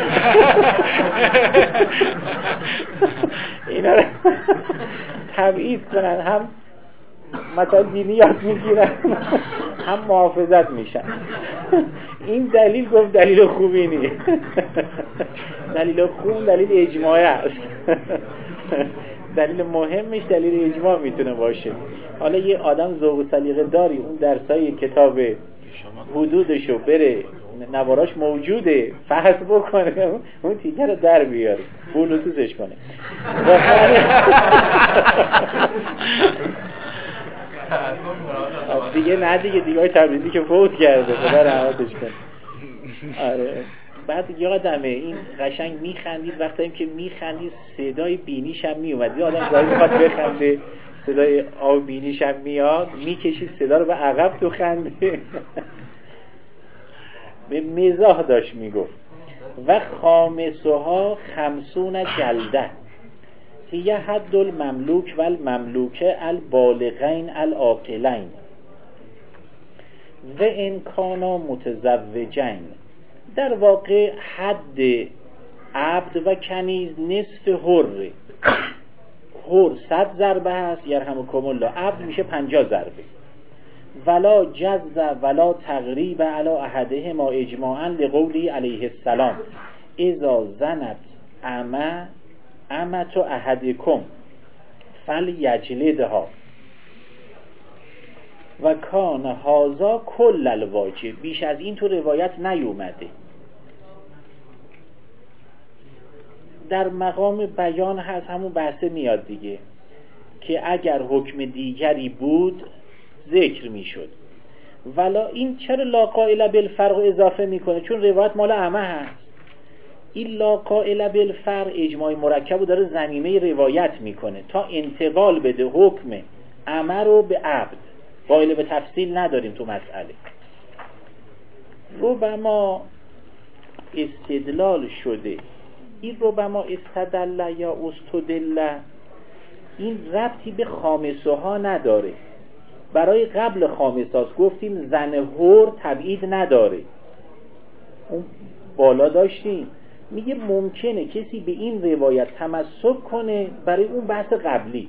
اینا رو تبعید کنن، هم مثلا دینی یاد میگیرن هم محافظت میشن. این دلیل گفت دلیل خوبی نیست. دلیل خوب دلیل اجماعی است. دلیل مهمش دلیل اجماع میتونه باشه. حالا یه آدم ذوق و سلیقه داری اون درسای کتاب حدودشو بره نواراش موجوده فحص بکنه، اون تیکه رو در بیاره بلوتوزش کنه دیگه نه دیگه دیگه های تبریزی که فوت کرده خدا رحمتش کنه. آره بعد یادمه این قشنگ میخندید، وقتی که میخندید صدای بینیش هم میومد، یه آدم گاهی میخواد بخنده صدای آب بینیش هم میاد، میکشید صدا رو به عقب تو خنده. به مزاح داشت میگفت. و خامسها خمسون جلده هی حد المملوک و المملوک البالغین العاقلین و انکانا متزوجین. در واقع حد عبد و کنیز نصف حر، حر صد ضربه هست یرحمکم الله، عبد میشه پنجاه ضربه. ولا جز ولا تقریب علی احدهما اجماعا لقولی علیه السلام اذا زنت اما امت احدکم فلیجلدها و کان هازا کل الواجب. بیش از این تو روایت نیومده. در مقام بیان هست، همون بحثه میاد دیگه که اگر حکم دیگری بود ذکر میشد. ولا این چرا لا قائل بالفرق اضافه میکنه؟ چون روایت مال عمه هست. این لا قائل بالفرق اجماع مرکب رو داره ضمیمه روایت میکنه تا انتقال بده حکم عمه رو به عبد. قائل به تفصیل نداریم تو مسئله. ربما استدلال شده، این ربما استدل یا استدل، این ربطی به خامسه ها نداره. برای قبل خامسه هاست گفتیم زن حر تبعید نداره، اون بالا داشتیم. میگه ممکنه کسی به این روایت تمسک کنه برای اون بحث قبلی،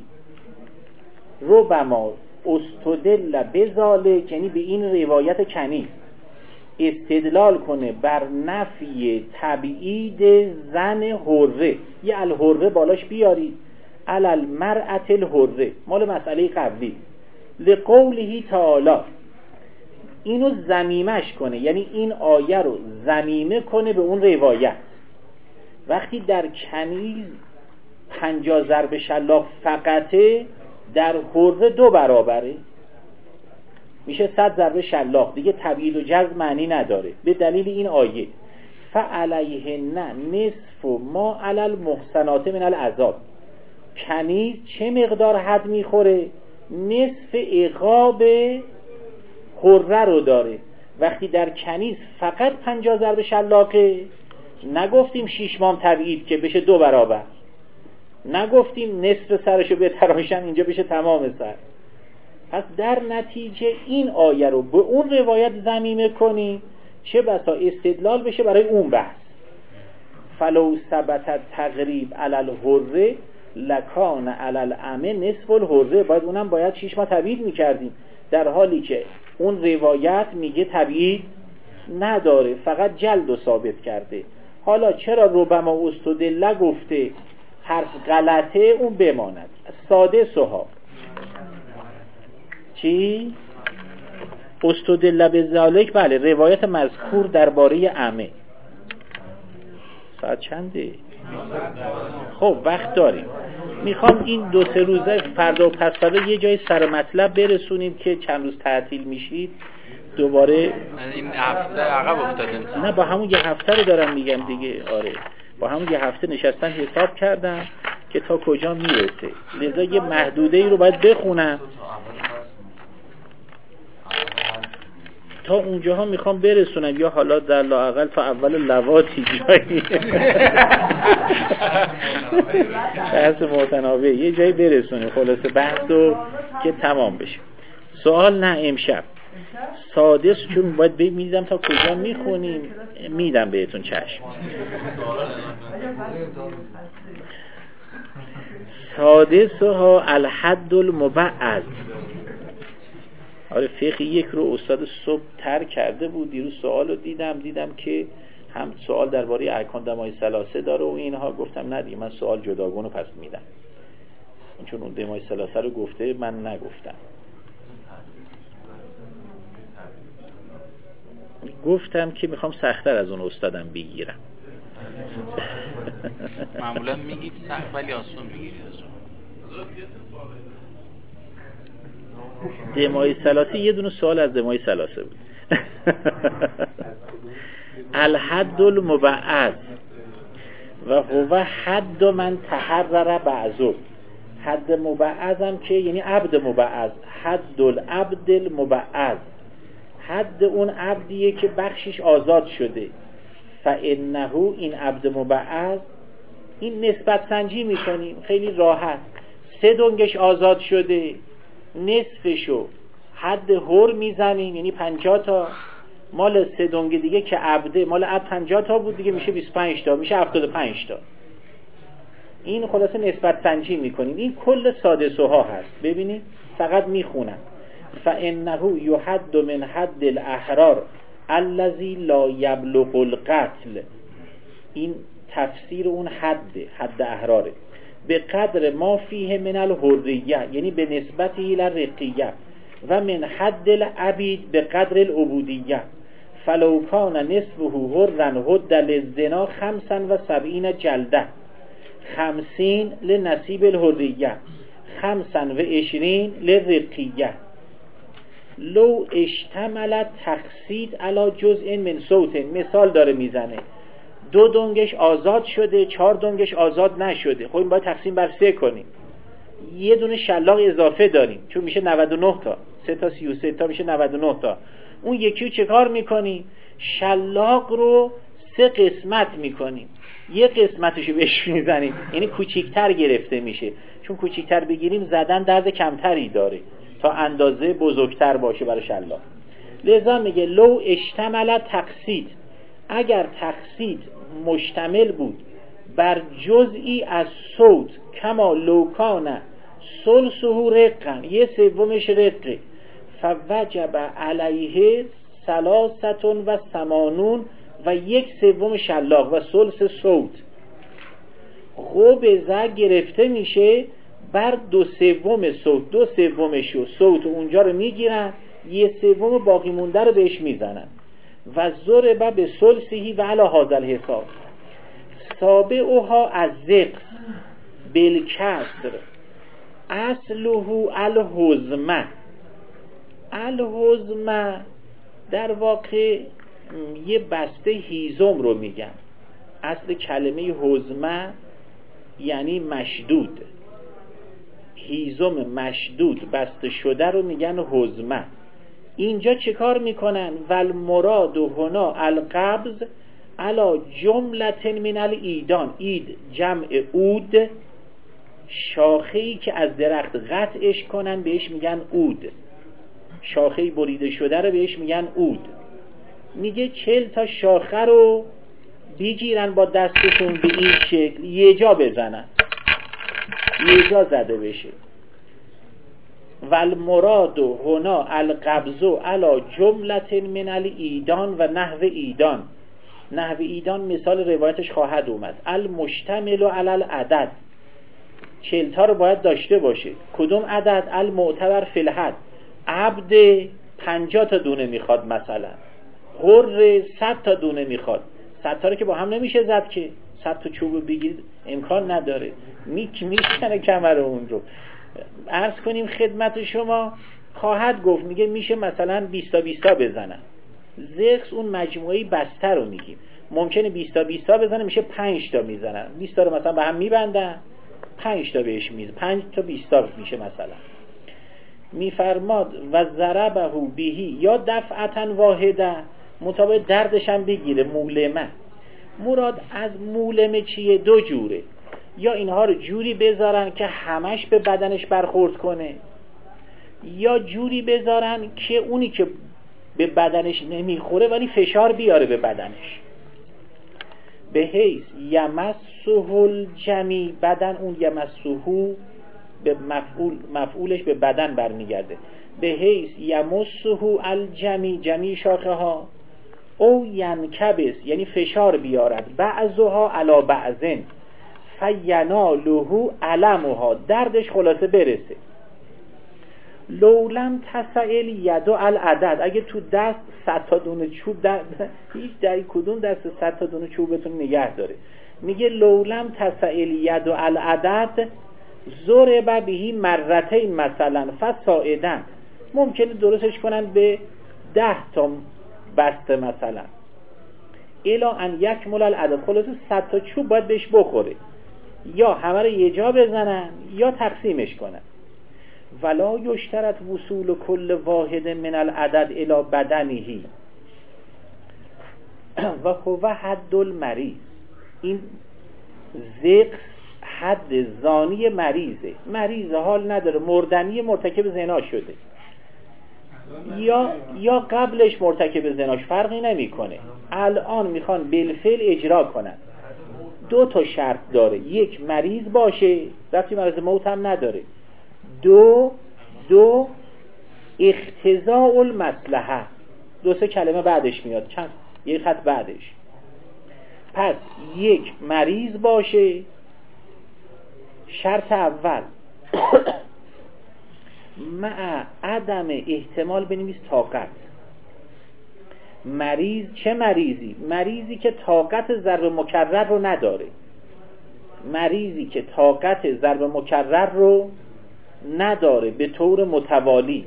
ربما استدل بذالک، یعنی به این روایت کنیز استدلال کنه بر نفی تبعید زن حره، یه الحره بالاش بیارید، علل مرأة الحره، مال مسئله قبلی، لقوله تعالی، اینو ضمیمش کنه، یعنی این آیه رو ضمیمه کنه به اون روایت. وقتی در کنیز پنجاه ضرب شلاق فقطه، در حره دو برابره، میشه صد ضرب شلاق، دیگه تبعید و جزم معنی نداره. به دلیل این آیه فعلیهن نصف ما علی المحصنات من العذاب، کنیز چه مقدار حد میخوره؟ نصف عقاب حره رو داره. وقتی در کنیز فقط پنجاه ضرب شلاقه، نگفتیم شیش مام تبعید که بشه دو برابر، نگفتیم نصف سرشو بتراشن اینجا بشه تمام سر. پس در نتیجه این آیه رو به اون روایت ضمیمه کنی، چه بسا استدلال بشه برای اون بحث. فلو ثبت تقریب علی الحره لکان علی الامه نصف الحره، باید اونم باید شیش ماه تبعید میکردیم، در حالی که اون روایت میگه تبعید نداره، فقط جلد و ثابت کرده. حالا چرا ربما استدل گفته حرف غلطه، اون بماند. ساده سها چی؟ استدل بذالک، بله، روایت مذکور درباره عمه. ساعت چنده؟ خب وقت داریم. میخوام این دو سه روزه فردا و پس فردا یه جای سر مطلب برسونیم که چند روز تعطیل میشید دوباره. این هفته عقب افتادیم. نه با همون یه هفته رو دارم میگم دیگه. آره با همون یه هفته نشستن حساب کردم که تا کجا میرسه، لذا یه محدوده ای رو باید بخونم. تا اونجاها میخوام برسونم، یا حالا در لااقل تا اول لواتی جایی بحث متناوب یه جایی برسونیم، خلاصه بحثو که تمام بشه. سوال نه امشب سادس، چون باید میدم تا کجا میخونیم، میدم بهتون. چشم. سادس ها الحد المبعد. آره فقه یک رو استاد صبح تر کرده بود، دیروز سوال رو دیدم دیدم که هم سوال درباره ارکان دمای ثلاثه داره و اینها، گفتم نه دیگه من سوال جداگون رو پس میدم، چون اون دمای ثلاثه رو گفته من نگفتم. گفتم که میخوام سخت‌تر از اون استادم بگیرم. معمولا میگید سخت ولی آسون میگیرید از اون. دمای ثلاثه یه دونه سوال از دمای ثلاثه بود. الحد المبعد و هو حد من تحرر بعضو. حد مبعد هم که یعنی عبد مبعد، حد العبد المبعد، حد اون عبدیه که بخشش آزاد شده. فانه این عبد مبعد، این نسبت سنجی میکنیم خیلی راحت، سه دنگش آزاد شده، نصفشو حد حر میزنیم، یعنی پنجاه تا، مال سه دنگ دیگه که عبده، مال عبد پنجاه تا بود دیگه میشه بیست و پنج تا، میشه هفتاد و پنج تا. این خلاصه نسبت سنجی میکنیم. این کل سادسوها هست. ببینید فقط میخونم. فانه یحد من حد الاحرار الذی لا یبلغ القتل. این تفسیر اون حد حد احراره. به قدر ما فیه من الحریه، یعنی به نسبت الى الرقیه، و من حد العبید به قدر العبودیه. فلو کان نصفه حرا حد للزنا خمسا و سبعین جلده، خمسین لنصیب الحریه، خمسا و عشرین للرقیه. لو اشتمل تقصید علی جزء من صوت. مثال داره میزنه، دو دنگش آزاد شده، چهار دنگش آزاد نشده. خب این باید تقسیم بر سه کنیم. یه دونه شلاق اضافه داریم چون میشه نود و نه تا، سه تا سی و سه تا میشه نود و نه تا. اون یکی رو چه کار میکنیم؟ شلاق رو سه قسمت میکنیم، یه قسمتشو بهش میزنیم، یعنی کوچیکتر گرفته میشه، چون کوچیکتر بگیریم زدن درد کمتری داره تا اندازه بزرگتر باشه برای شلاق. لذا میگه لو اشتمل تقصید، اگر تقصید مشتمل بود بر جزئی از صوت کما لوکانه ثلثه رقن، یه سومش رقه، فوجب علیه ثلاثتون و ثمانون و یک سوم شلاق و ثلث صوت. خبزه گرفته میشه بر دو سوم صوت، دو سومشو صوت اونجا رو میگیرن، یه سوم باقی مونده رو بهش میزنن. و ضرب به ثلثی و علی هذا الحساب سابعها از زقس بالکسر اصله الحزمه. الحزمه در واقع یه بسته هیزم رو میگن. اصل کلمه حزمه یعنی مشدود، هیزم مشدود بسته شده رو میگن حزمه. اینجا چه کار میکنن؟ والمراد هنا القبض علی جملة من الایدان. اید جمع عود، شاخه‌ای که از درخت قطعش کنن بهش میگن عود، شاخه‌ای بریده شده رو بهش میگن عود. میگه چهل تا شاخه رو بگیرن با دستشون به این شکل یه جا بزنن، یه جا زده بشه. والمراد هنا القبض علی جملة من الایدان و نحو ایدان. نحو ایدان مثال روایتش خواهد اومد. المشتمل علی العدد، چهلتا رو باید داشته باشه. کدوم عدد؟ المعتبر فی الحد. عبد پنجاه تا دونه میخواد، مثلا حر صد تا دونه میخواد. صد تا رو که با هم نمیشه زد که، صد تا چوب بگیرید امکان نداره، میک میشکنه کمر اون رو. عرض کنیم خدمت شما خواهد گفت، میگه میشه مثلا بیست تا بیست تا بزنن. زقس اون مجموعه بسته رو میگیم. ممکنه بیست تا بیست تا بزنه، میشه پنج تا میزنن. بیست تا رو مثلا به هم میبندن، پنج تا بهش میز، پنج تا بیست تا میشه مثلا. میفرماد و ضربه بهی یا دفعتا واحده، مطابق دردش هم بگیره. مولمه، مراد از مولمه چیه؟ دو جوره. یا اینها رو جوری بذارن که همش به بدنش برخورد کنه، یا جوری بذارن که اونی که به بدنش نمیخوره ولی فشار بیاره به بدنش. به حیث یمسه الجمی، بدن اون یمسهو به مفعول، مفعولش به بدن برمیگرده. به حیث یمسه الجمی، جمی شاخه ها. او ینکبس یعنی فشار بیارد، بعضها علی بعضن فیناله علمها، دردش خلاصه برسه. لولم تسعل یدو العدد، اگه تو دست صد تا دونه چوب در هیچ در کدوم دست صد تا دونه چوبتون نگه داره. میگه لولم تسعل یدو العدد ضرب بهی مرتين مثلا فصاعدا، ممکنه درستش کنن به ده تا بسته مثلا. الا ان یکمل العدد، خلاصه صد تا چوب باید بهش بخوره، یا همه رو یه جا بزنن یا تقسیمش کنن. ولا یشترط وصول کل واحد من العدد الى بدنه و هو حد المریض. این زقس حد زانی مریضه، مریض حال نداره، مردنی مرتکب زنا شده یا یا قبلش مرتکب زناش، فرقی نمیکنه. الان میخوان بالفعل اجرا کنن. دو تا شرط داره، یک مریض باشه، رفتی مرض موت هم نداره. دو دو اختزاء المصلحه، دو سه کلمه بعدش میاد، چند یک خط بعدش. پس یک مریض باشه، شرط اول مع عدم احتمال بنویس طاقت. مریض چه مریضی؟ مریضی که طاقت ضرب مکرر رو نداره، مریضی که طاقت ضرب مکرر رو نداره به طور متوالی،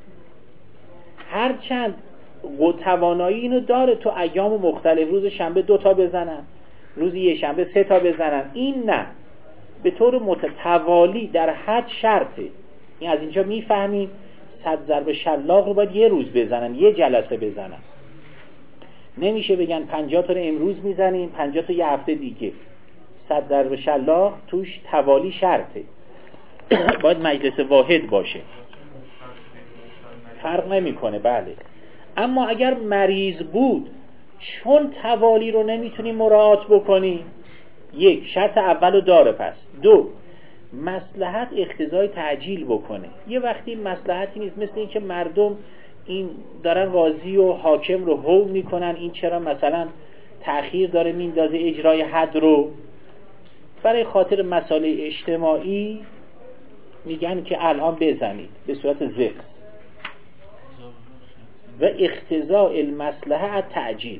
هرچند توانایی اینو داره تو ایام مختلف، روز شنبه دو تا بزنن، روز یه شنبه سه تا بزنن، این نه، به طور متوالی در حد شرطه. این از اینجا میفهمیم صد ضرب شلاق رو باید یه روز بزنن، یه جلسه بزنن. نمیشه بگن پنجاه تا رو امروز میزنیم، پنجاه تا یه هفته دیگه. صد ضرب شلاق توش توالی شرطه، باید مجلس واحد باشه، فرق نمیکنه. بله. اما اگر مریض بود چون توالی رو نمیتونیم مراعات بکنیم، یک شرط اولو داره. پس دو، مصلحت اقتضای تعجیل بکنه. یه وقتی مصلحتی نیست، مثل این که مردم این دارن قاضی و حاکم رو هول میکنن، این چرا مثلا تأخیر داره میندازه اجرای حد رو، برای خاطر مسائل اجتماعی میگن که الان بزنید به صورت زخس و اقتضاء المصلحه تعجیل.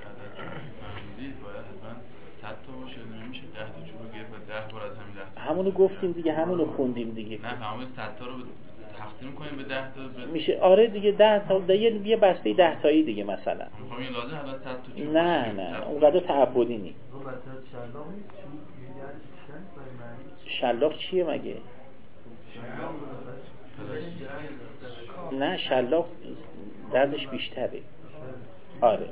همونو گفتیم دیگه، همونو خوندیم دیگه. نه تمام صد تا رو تقسیم کنیم به ده تا میشه. آره دیگه ده تا ده یه بسته ده تایی دیگه مثلا. میخوام این لازم حالا صد تا چوب. نه نه اونقدر تعبدی نی. شلاق چیه مگه؟ نه شلاق دردش بیشتره. آره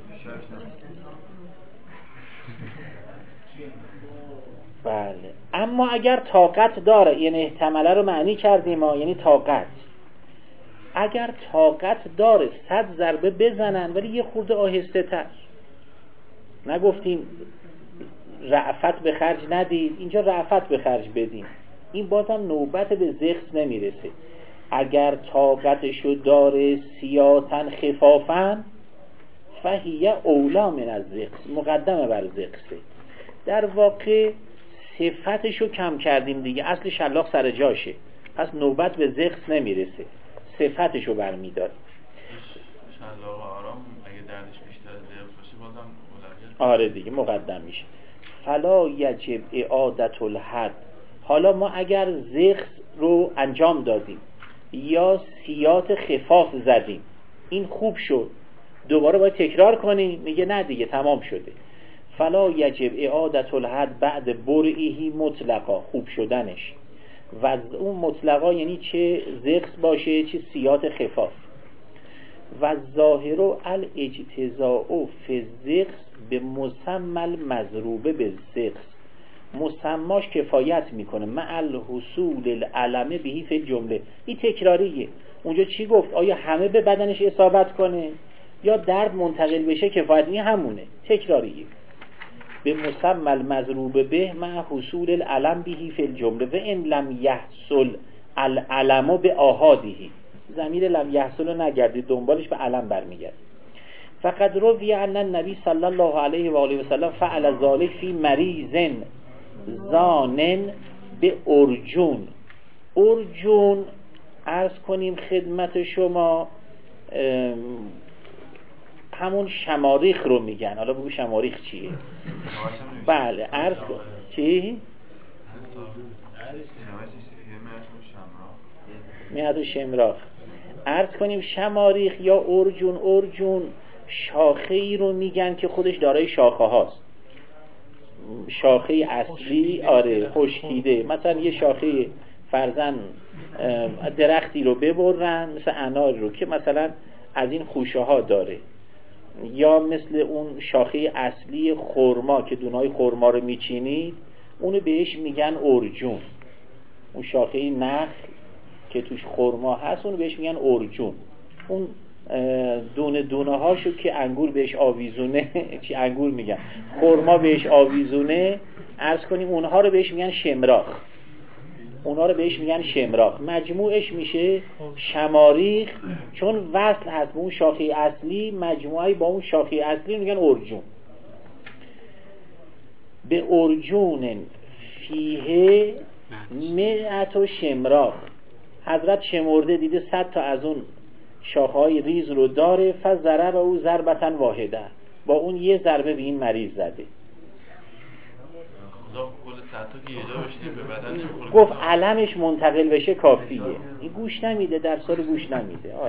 بله. اما اگر طاقت داره، یعنی احتماله رو معنی کردیم ما، یعنی طاقت، اگر طاقت داره صد ضربه بزنن ولی یه خورده آهسته تر، نگفتیم رأفت به خرج ندید، اینجا رأفت به خرج بدین، این بازم نوبت به زخس نمیرسه. اگر طاقتشو داره سیاتن خفافن فهیه اولا من از زخس، مقدمه بر زخسه. در واقع صفتشو کم کردیم دیگه، اصل شلاق سر جاشه، پس نوبت به زخس نمیرسه، صفتشو برمیداره. شلاق آرام اگه دردش بیشتر زخس باشه بازم اولویت. آره دیگه مقدم میشه. فلا یجب اعادت الحد. حالا ما اگر زخس رو انجام دادیم یا سیات خفاف زدیم، این خوب شد، دوباره باید تکرار کنیم؟ میگه نه دیگه تمام شده. فلا یجب اعادت الحد بعد برئه مطلقا، خوب شدنش. و اون مطلقا یعنی چه زخس باشه چه سیات خفاف. و ظاهر الاجتزاء فی الزخس به مسمى المضروبه بالزخس، مسماش کفایت میکنه مع الحصول العلمه بهی فی الجمله. این تکراریه. اونجا چی گفت؟ آیا همه به بدنش اصابت کنه یا درد منتقل بشه کفایت؟ این همونه، تکراریه. به مسمى المضروب به مع حصول العلم بهی فی الجمله و ان لم یحصل العلم به آحادهی، ضمیر لم یحصل رو نگردید، دنبالش به علم برمیگرد. فقد روی ان النبی صلی الله علیه و آله و سلم فعل ذلک فی مریض زانن به ارجون. ارجون عرض کنیم خدمت شما همون شماریخ رو میگن. حالا بگو شماریخ چیه؟ بله عرض کن چی؟ میاد شمراخ. عرض کنیم شماریخ یا ارجون. ارجون شاخه ای رو میگن که خودش دارای شاخه هاست، شاخه اصلی آره خشکیده. مثلا یه شاخه فرزن درختی رو ببرن مثل انار رو که مثلا از این خوشه ها داره، یا مثل اون شاخه اصلی خرما که دونای خرما رو میچینید اونو بهش میگن ارجون. اون شاخه نخل که توش خرما هست اونو بهش میگن ارجون. اون دونه دونه هاشو که انگور بهش آویزونه چی انگور میگن خرما بهش آویزونه عرض کنیم اونها رو بهش میگن شمراخ. اونها رو بهش میگن شمراخ. مجموعش میشه شماریخ، چون وصل هست به اون شاخه اصلی، مجموعی با اون شاخه اصلی میگن ارجون. به ارجون فیه مئت و شمراخ. حضرت شمرده دیده صد تا از اون شاخه‌های ریز رو داره. فضرب او ضربتن واحده، با اون یه ضربه به این مریض زده. خدا کل صد تا که یه جا بشنیم به بدن نمیخوره. گفت علمش منتقل بشه کافیه. این گوش نمیده، در سال گوش نمیده. آره.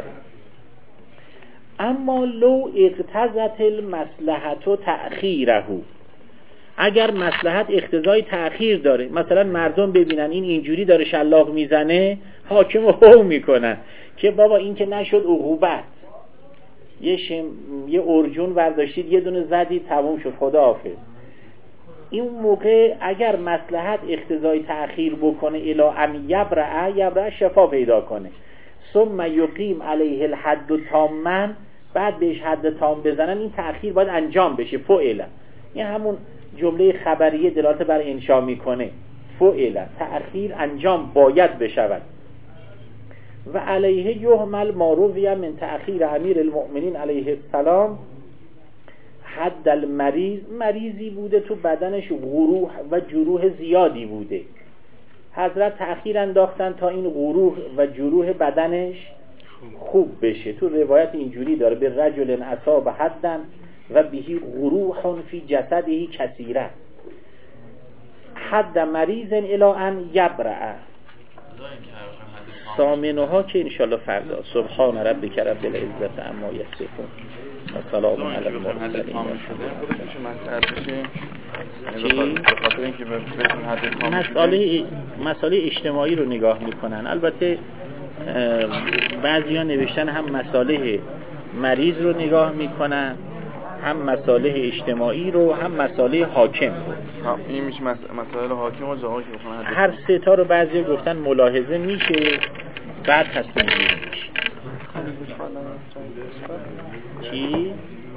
اما لو اقتضت المصلحت و تأخیره، اگر مصلحت اقتضای تأخیر داره، مثلا مردم ببینن این اینجوری داره شلاق میزنه، حاکم هو میکنن که بابا این که نشد عقوبت، یه شم... یه ارجون برداشتید یه دونه زدید تموم شد خداحافظ. این موقع اگر مصلحت اقتضای تأخیر بکنه الی ان یبرع یبرع شفا پیدا کنه، ثم یقیم علیه الحد تاما، بعد بهش حد تام بزنن، این تأخیر باید انجام بشه. فعلا این همون جمله خبریه دلالت بر انشا میکنه. فعلا تأخیر انجام باید بشود. و علیه یحمل ما روی من تأخیر امیر المؤمنین علیه السلام حد المریض، مریضی بوده تو بدنش قروح و جروح زیادی بوده، حضرت تأخیر انداختن تا این قروح و جروح بدنش خوب بشه. تو روایت اینجوری داره به رجل اصاب حدن و بهی قروح فی جسده کثیره حد مریض الی ان یبرأ. سامنوها که انشالله فردا. سبحان ربک رب العزت عما یصفون و سلام علی المرسلین. مسئله مسئله اجتماعی رو نگاه میکنن. البته بعضیا نوشتن هم مسئله مریض رو نگاه میکنن، هم مسئله اجتماعی رو، هم مسئله حاکم رو. این میشه مسائل حاکم و جاها که بخونن هر سه تا رو بعضی گفتن ملاحظه میشه، بعد تصمیم گیری میشه. چی؟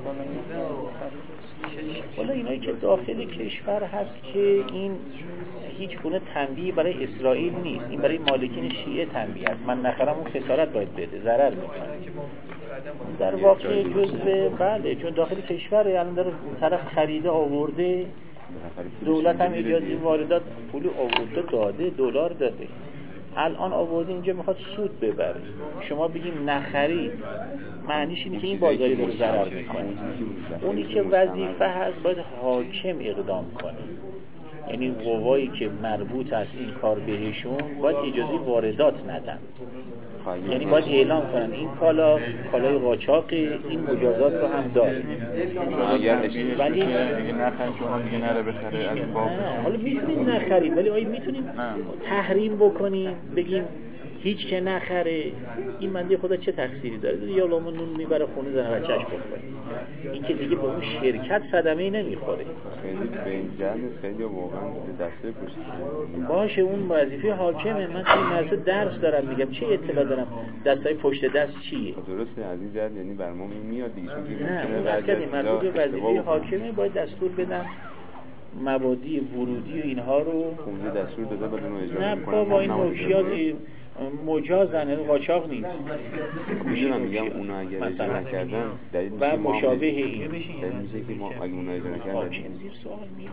والا اینایی که داخل کشور هست که این هیچ گونه تنبیه برای اسرائیل نیست، این برای مالکین شیعه تنبیه است. من نخرم اون خسارت باید بده، ضرر میکنه. در واقع جزء بله، چون داخل کشور الان داره طرف خریده آورده، دولت هم اجازه واردات پولی آورده داده، دلار داده، الان آورده اینجا میخواد سود ببره. شما بگیم نخرید، معنیش اینه که این بازاری داره ضرر میکنه. اونی که وظیفه هست باید حاکم اقدام کنه، یعنی قوایی که مربوط است این کار بهشون باید اجازه واردات ندن، یعنی باید اعلام کنن این کالا کالای قاچاقه، این مجازات رو هم داره. ولی دیگه نخرید، شما دیگه نره بخره از این باب. حالا میتونیم نخریم، ولی آیا میتونیم تحریم بکنیم بگیم هیچ که نخره؟ این منده خدا چه تقصیری داره؟ یا لامون نون میبره خونه زن بچه‌اش بخوره. این که دیگه به اون شرکت صدمه‌ای نمیخوره. خیلی به این جمع خیلی واقعا دسته پشت باشه، اون وظیفه حاکمه. من توی مدرسه درس دارم میگم چه اطلاع دارم دستای پشت دست چیه. درسته از این جهت، یعنی بر ما میاد دیگه، چون که نه اون وقتی مربوط به وظیفه حاکمه باید دستور بدن مبادی ورودی و اینها رو. اونجا دستور داده بدون اجازه نه میکنن. با این موشیات مجازن، قاچاق نیست. میدونم میگم اونا اگر اجازه نکردن دلیل و مشابه این دلیل میشه که ما اگه اونا اجازه نکردن حاکم زیر سوال میره.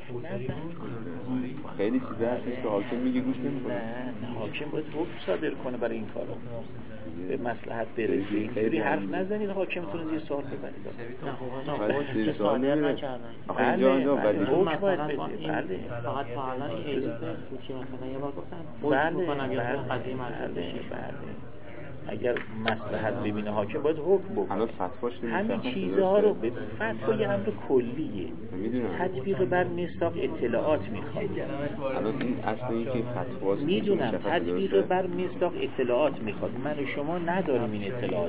خیلی چیزا هست که حاکم میگه گوش نمیکنه. نه نه حاکم باید حکم صادر کنه برای این کارا، به مصلحت برسه. اینجوری حرف نزنید حاکمتون زیر سوال ببرید. نه زیر سوال نمیبرن. آخه اینجا اینجا ولی حکم باید بده. بله فقط تا الان این ایجاد بود که مثلا یه بار گفتن بله میکنم یا قضیه بله بله اگر مصلحت ببینه حاکم باید حکم بکنه. الان فتواش همین چیزها رو به فتوا یه امر کلیه، میدونم تطبیق بر مصداق اطلاعات میخواد. الان این اصل این که فتواست میدونم تطبیق بر مصداق اطلاعات میخواد. من و شما نداریم این اطلاعات.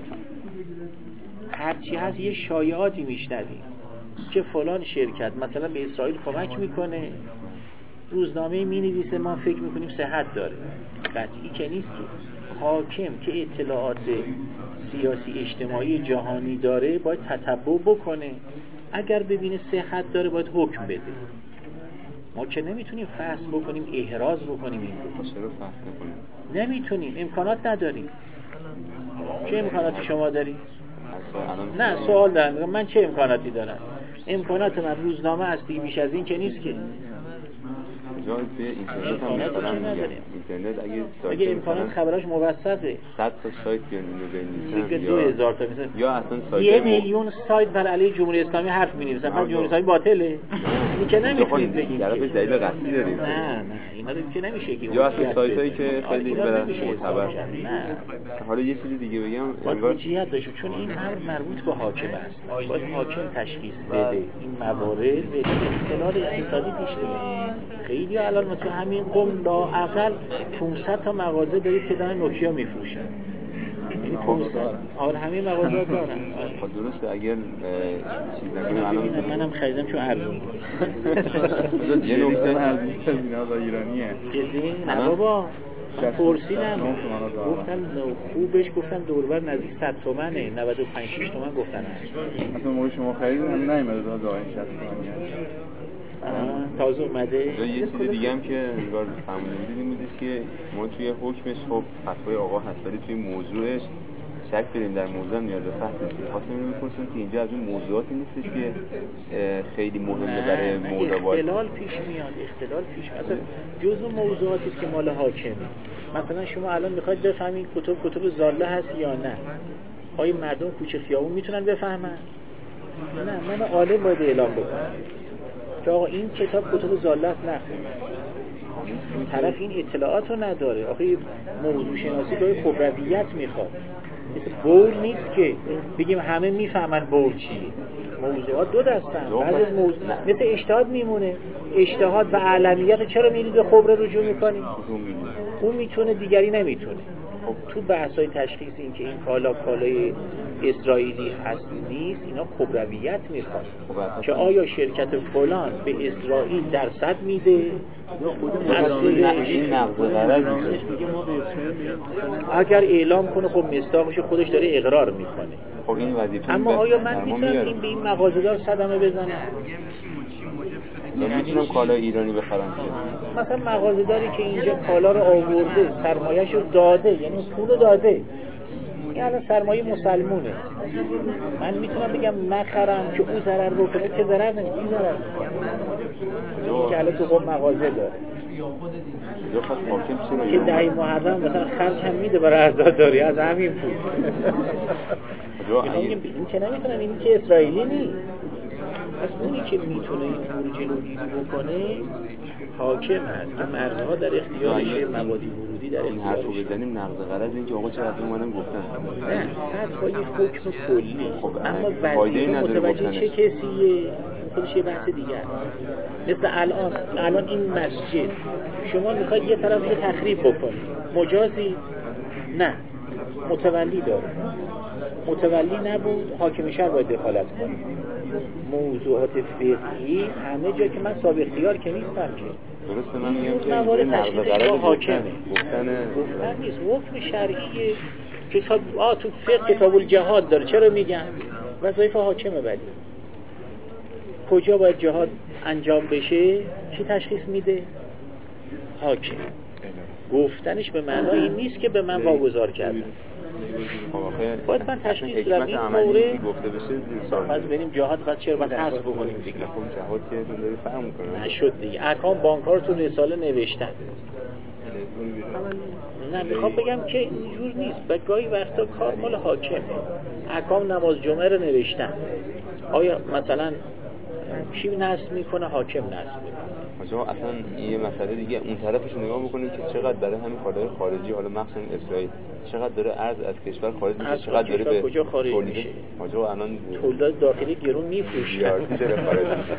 هرچی هست یه شایعاتی میشنویم که فلان شرکت مثلا به اسرائیل کمک میکنه، روزنامه مینویسه ما فکر میکنیم صحت داره. قطعی که نیست که. حاکم که اطلاعات سیاسی اجتماعی جهانی داره باید تتبع بکنه، اگر ببینه صحت داره باید حکم بده. ما که نمیتونیم فحص بکنیم، احراز بکنیم. این رو چرا فحص نکنیم؟ نمیتونیم، امکانات نداریم. چه امکاناتی شما داری؟ نه سوال دارم، من چه امکاناتی دارم؟ امکانات من روزنامه هستی، بیش از این که نیست که. جای به اینترنت هم مثلا میگم اینترنت اگه سایت اگه امکانات خبراش موثقه صد تا سایت بیان اینو بنویسن یا دو هزار تا مثلا یا اصلا سایت یه میلیون سایت بر علیه جمهوری اسلامی حرف می‌نویسن، بعد جمهوری اسلامی باطله. این که نمی‌تونید بگید در واقع دلیل قطعی داریم. نه نه اینا رو که نمیشه که یا اصلا سایتایی که خیلی برای معتبر. نه حالا یه چیز دیگه بگم، انگار حجیت داشت، چون این امر مربوط به حاکم است. باید حاکم تشخیص بده این موارد به اختلال اقتصادی پیش میاد. خیلی الان مثلا همین قم لااقل پانصد تا مغازه دارید که دارن نوکیا میفروشن. یعنی پانصد آره همه مغازه دارن. خب درسته اگر چیز نکنیم الان منم خریدم چون ارزون یه نکته ارزون اینا ایرانیه. جدی نه بابا من پرسیدم گفتن خوبش، گفتن دوربر نزدیک صد تومنه، نود و پنج شش تومن گفتن. اصلا موقع شما خریدین هم نیومده تا داین شصت تومن. تازه اومده. یه چیز دیگه هم که انگار فهمیدیم دیدیم بودیست که ما توی حکمش خب فتوای آقا هست، ولی توی موضوعش شک داریم در موضوع میاد به فصل. خواستم اینو بپرسم که اینجا از اون موضوعاتی نیستش که خیلی مهمه برای موضوع باید اختلال پیش میاد، اختلال پیش میاد. اصلا جزء موضوعاتی است که مال حاکمه. مثلا شما الان میخواید بفهمید کتب کتب زاله هست یا نه، آیا مردم کوچه خیابون میتونن بفهمن؟ نه، من عالم باید اعلام بکنم که آقا این کتاب کتب زاله است، نخون. طرف این اطلاعات رو نداره. آخه موضوع شناسی باید خبرویت میخواد، مثل بول نیست که بگیم همه میفهمن بول چیه. موضوعات دو دستن، بعضی از موضوع مثل اجتهاد میمونه. اجتهاد و علمیت چرا میرید به خبره رجوع میکنی؟ اون میتونه دیگری نمیتونه. تو بحث‌های تشخیص این که این کالا کالای اسرائیلی هست نیست، اینا خبرویت میخواد که آیا شرکت فلان به اسرائیل درصد میده یا خود این نقض غرض اگر اعلام کنه خب مصداقش خودش داره اقرار میکنه. خب این وظیفه. اما آیا من میتونم این به این مغازه‌دار صدمه بزنم؟ یا میتونم کالا ایرانی بخرم که مثلا مغازه‌داری که اینجا کالا رو آورده، سرمایه‌ش رو داده، یعنی پول رو داده، این الان سرمایه مسلمونه، من میتونم بگم نخرم که او ضرر بکنه؟ که ضرر نمیکنه، این ضرر میکنه. این که الان تو خود مغازه داره که دهی محرم مثلا خرج هم میده برای عزاداری از همین پول. این که نمیتونم، این که اسرائیلی نیست. از اونی که میتونه این امور جلوگیری بکنه حاکم هست. این مرزها در اختیارشه، مبادی ورودی در این حرفو اختیارشه. بزنیم نقض غرض این که آقا چرا اومدن گفتن نه، فتوای حکم کلی. اما وظیفه متوجه چه کسیه خودش یه بحث دیگه است. مثل الان الان این مسجد شما میخواید یه طرف رو تخریب بکنید، مجازی؟ نه، متولی داره. متولی نبود، حاکم شهر باید دخالت کنه. موضوعات فقهی همه جا که من صاحب اختیار که نیستم که درسته. من میگم که موارد نقض تشخیص با حاکمه، گفتن گفتن نیست. حکم شرعی کتاب آ تو فقه کتاب الجهاد داره. چرا میگن؟ وظایف حاکمه. ولی کجا باید جهاد انجام بشه چی تشخیص میده؟ حاکم. گفتنش به معنای این نیست که به من واگذار کردن. باید من تشخیص بدم این مورد گفته بشه باید بریم جهاد بعد چرا باید حذف بکنیم دیگه. خب جهاد که داره فهم میکنه نشد دیگه. احکام بانک‌ها تو رساله نوشتن. نه میخوام بگم که اینجور نیست. به گاهی وقتا کار مال حاکمه. احکام نماز جمعه رو نوشتن. آیا مثلا کی نصب میکنه؟ حاکم نصب میکنه. آجا اصلا یه مسئله دیگه اون طرفش رو نگاه بکنید که چقدر برای همین کالای خارجی، حالا مخصوصا اسرائیل، چقدر داره ارز از کشور خارج میشه، چقدر داره به کجا خارج میشه. آجا الان تولید داخلی گرون میفروشن. داره خارج میشه.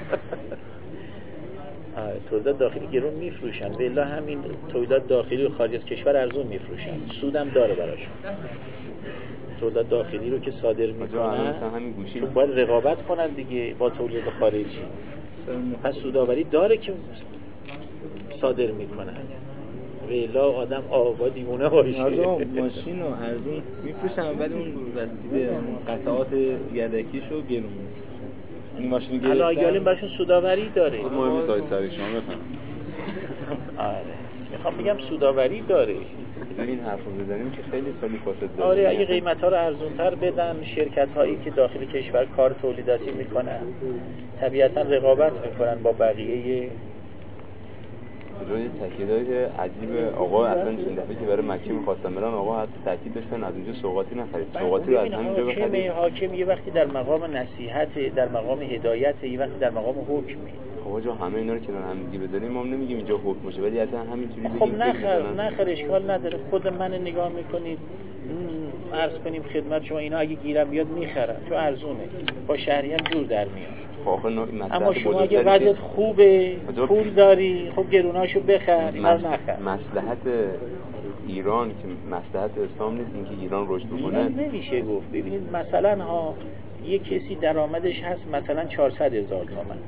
تولیدات داخلی گرون میفروشن. والله همین تولیدات داخلی رو خارج از کشور ارزون میفروشن. سودم داره براشون. تولیدات داخلی رو که صادر میکنن تو باید رقابت کنن دیگه با تولید خارجی. پس سوداوری داره که صادر میکنن. ویلا آدم آبا دیوونه باشه. ماشین و ارزون میفروشن ولی اون رسید قطعات یدکیشو گرون میفروشن. این ماشین گرفتن الایالین براشون سوداوری داره. مهم نیست سری شما بفهم. آره میخوام بگم سوداوری داره. این حرفو بزنیم که خیلی سالی فاسد داره. آره اگه قیمت‌ها رو ارزان‌تر بدن، شرکت‌هایی که داخل کشور کار تولیداتی میکنن طبیعتاً رقابت میکنن با بقیه. جای تاکیدای عجیب آقا اصلا این دفعه که برای مکه می‌خواستن برن آقا حتی تاکید داشتن از اینجا سوغاتی نخرید. سوغاتی رو از همینجا بخرید. حاکم یه وقتی در مقام نصیحت، در مقام هدایت، یه وقتی در مقام حکمه. خب آقا همه اینا رو کنار هم دیگه بذاریم ما نمیگیم اینجا حکم باشه ولی اصلا همینجوری بگیم. خب نخر نخر اشکال نداره. خود من نگاه میکنید عرض کنیم خدمت شما اینا اگه گیرم بیاد میخرم چون ارزونه. با شهری هم جور در میاد. اما شما اگه وضعیت خوبه پول داری خب گروناشو بخر اینا رو نخر. مصلحت ایران که مصلحت اسلام نیست اینکه ایران رشد بکنه. نمیشه گفت. ببینید مثلا ها یه کسی درآمدش هست مثلا چهارصد هزار تومان،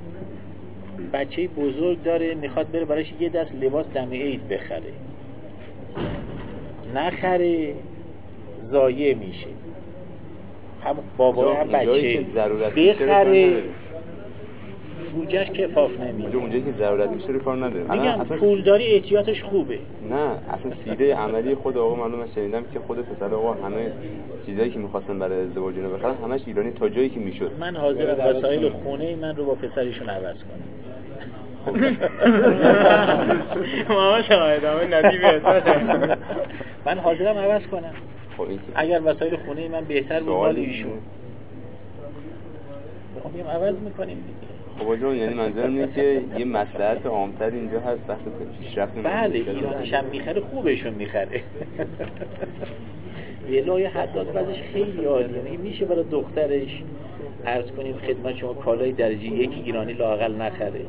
بچه بزرگ داره میخواد بره براش یه دست لباس دم عید بخره، نخره ضایع میشه. هم بابا هم بچه بخره بوجهش کفاف نمیده. اونجایی که ضرورت میشه رو کار نداره. میگم پولداری احتیاطش خوبه. نه اصلا سیده عملی خود آقا معلومه، شنیدم که خود پسر آقا همه چیزایی که می‌خواستن برای ازدواج اینا بخرن همش ایرانی تا جایی که میشد. من حاضرم وسایل خونه من رو با پسرشون عوض کنم. ماما شاید همه ندی بهتره. من حاضرم عوض کنم اگر وسایل خونه من بهتر بود مال ایشون. خب میگم عوض میکنیم دیگه. خب جون یعنی منظورم اینه که یه مصلحت عام‌تر اینجا هست وقتی پیشرفت نمیشه. بله ایرانیش هم میخره خوبشون میخره. ولای حداد بعدش خیلی عالیه. میگه میشه برای دخترش عرض کنیم خدمت شما کالای درجه یک ایرانی لااقل نخره.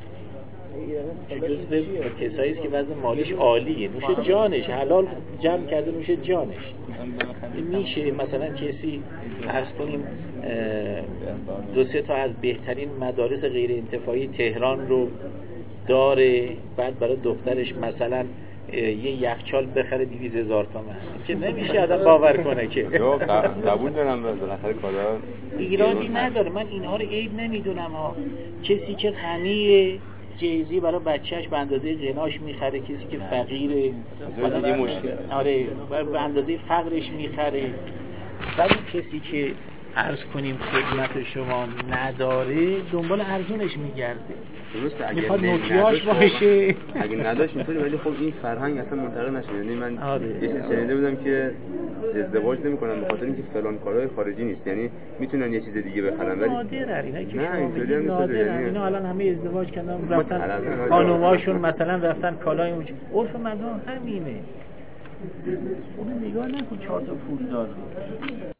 جزو کسایی است که وضع مالیش عالیه، نوش جانش حلال جمع کرده نوش جانش. میشه مثلا کسی عرض کنیم دو سه تا از بهترین مدارس غیر انتفاعی تهران رو داره، بعد برای دخترش مثلا یه یخچال بخره دویست هزار تومان که نمیشه آدم باور کنه که قبول دارم بالاخره کالا ایرانی نداره. من اینها رو عیب نمیدونم ها. کسی که غنیه جیزی برای بچهش به اندازه غناش میخره، کسی که فقیره یه مشکل آره به اندازه فقرش میخره. ولی کسی که عرض کنیم خدمت شما نداره دنبال ارزونش میگرده. درسته اگه میخواد نوکیاش باشه اگه نداشت اینطوری، ولی خب این فرهنگ اصلا منتقل نشه. یعنی من آره. یه چیز شنیده بودم که ازدواج نمی‌کنن به خاطر اینکه فلان کارهای خارجی نیست، یعنی میتونن یه چیز دیگه بخرن ولی نادره. اینا که نه اینطوری هم نیست. یعنی اینا الان همه ازدواج کردن رفتن خانوماشون مثلا رفتن کالای اون عرف مردم همینه. اون نگاه نکن چهار تا پول داره.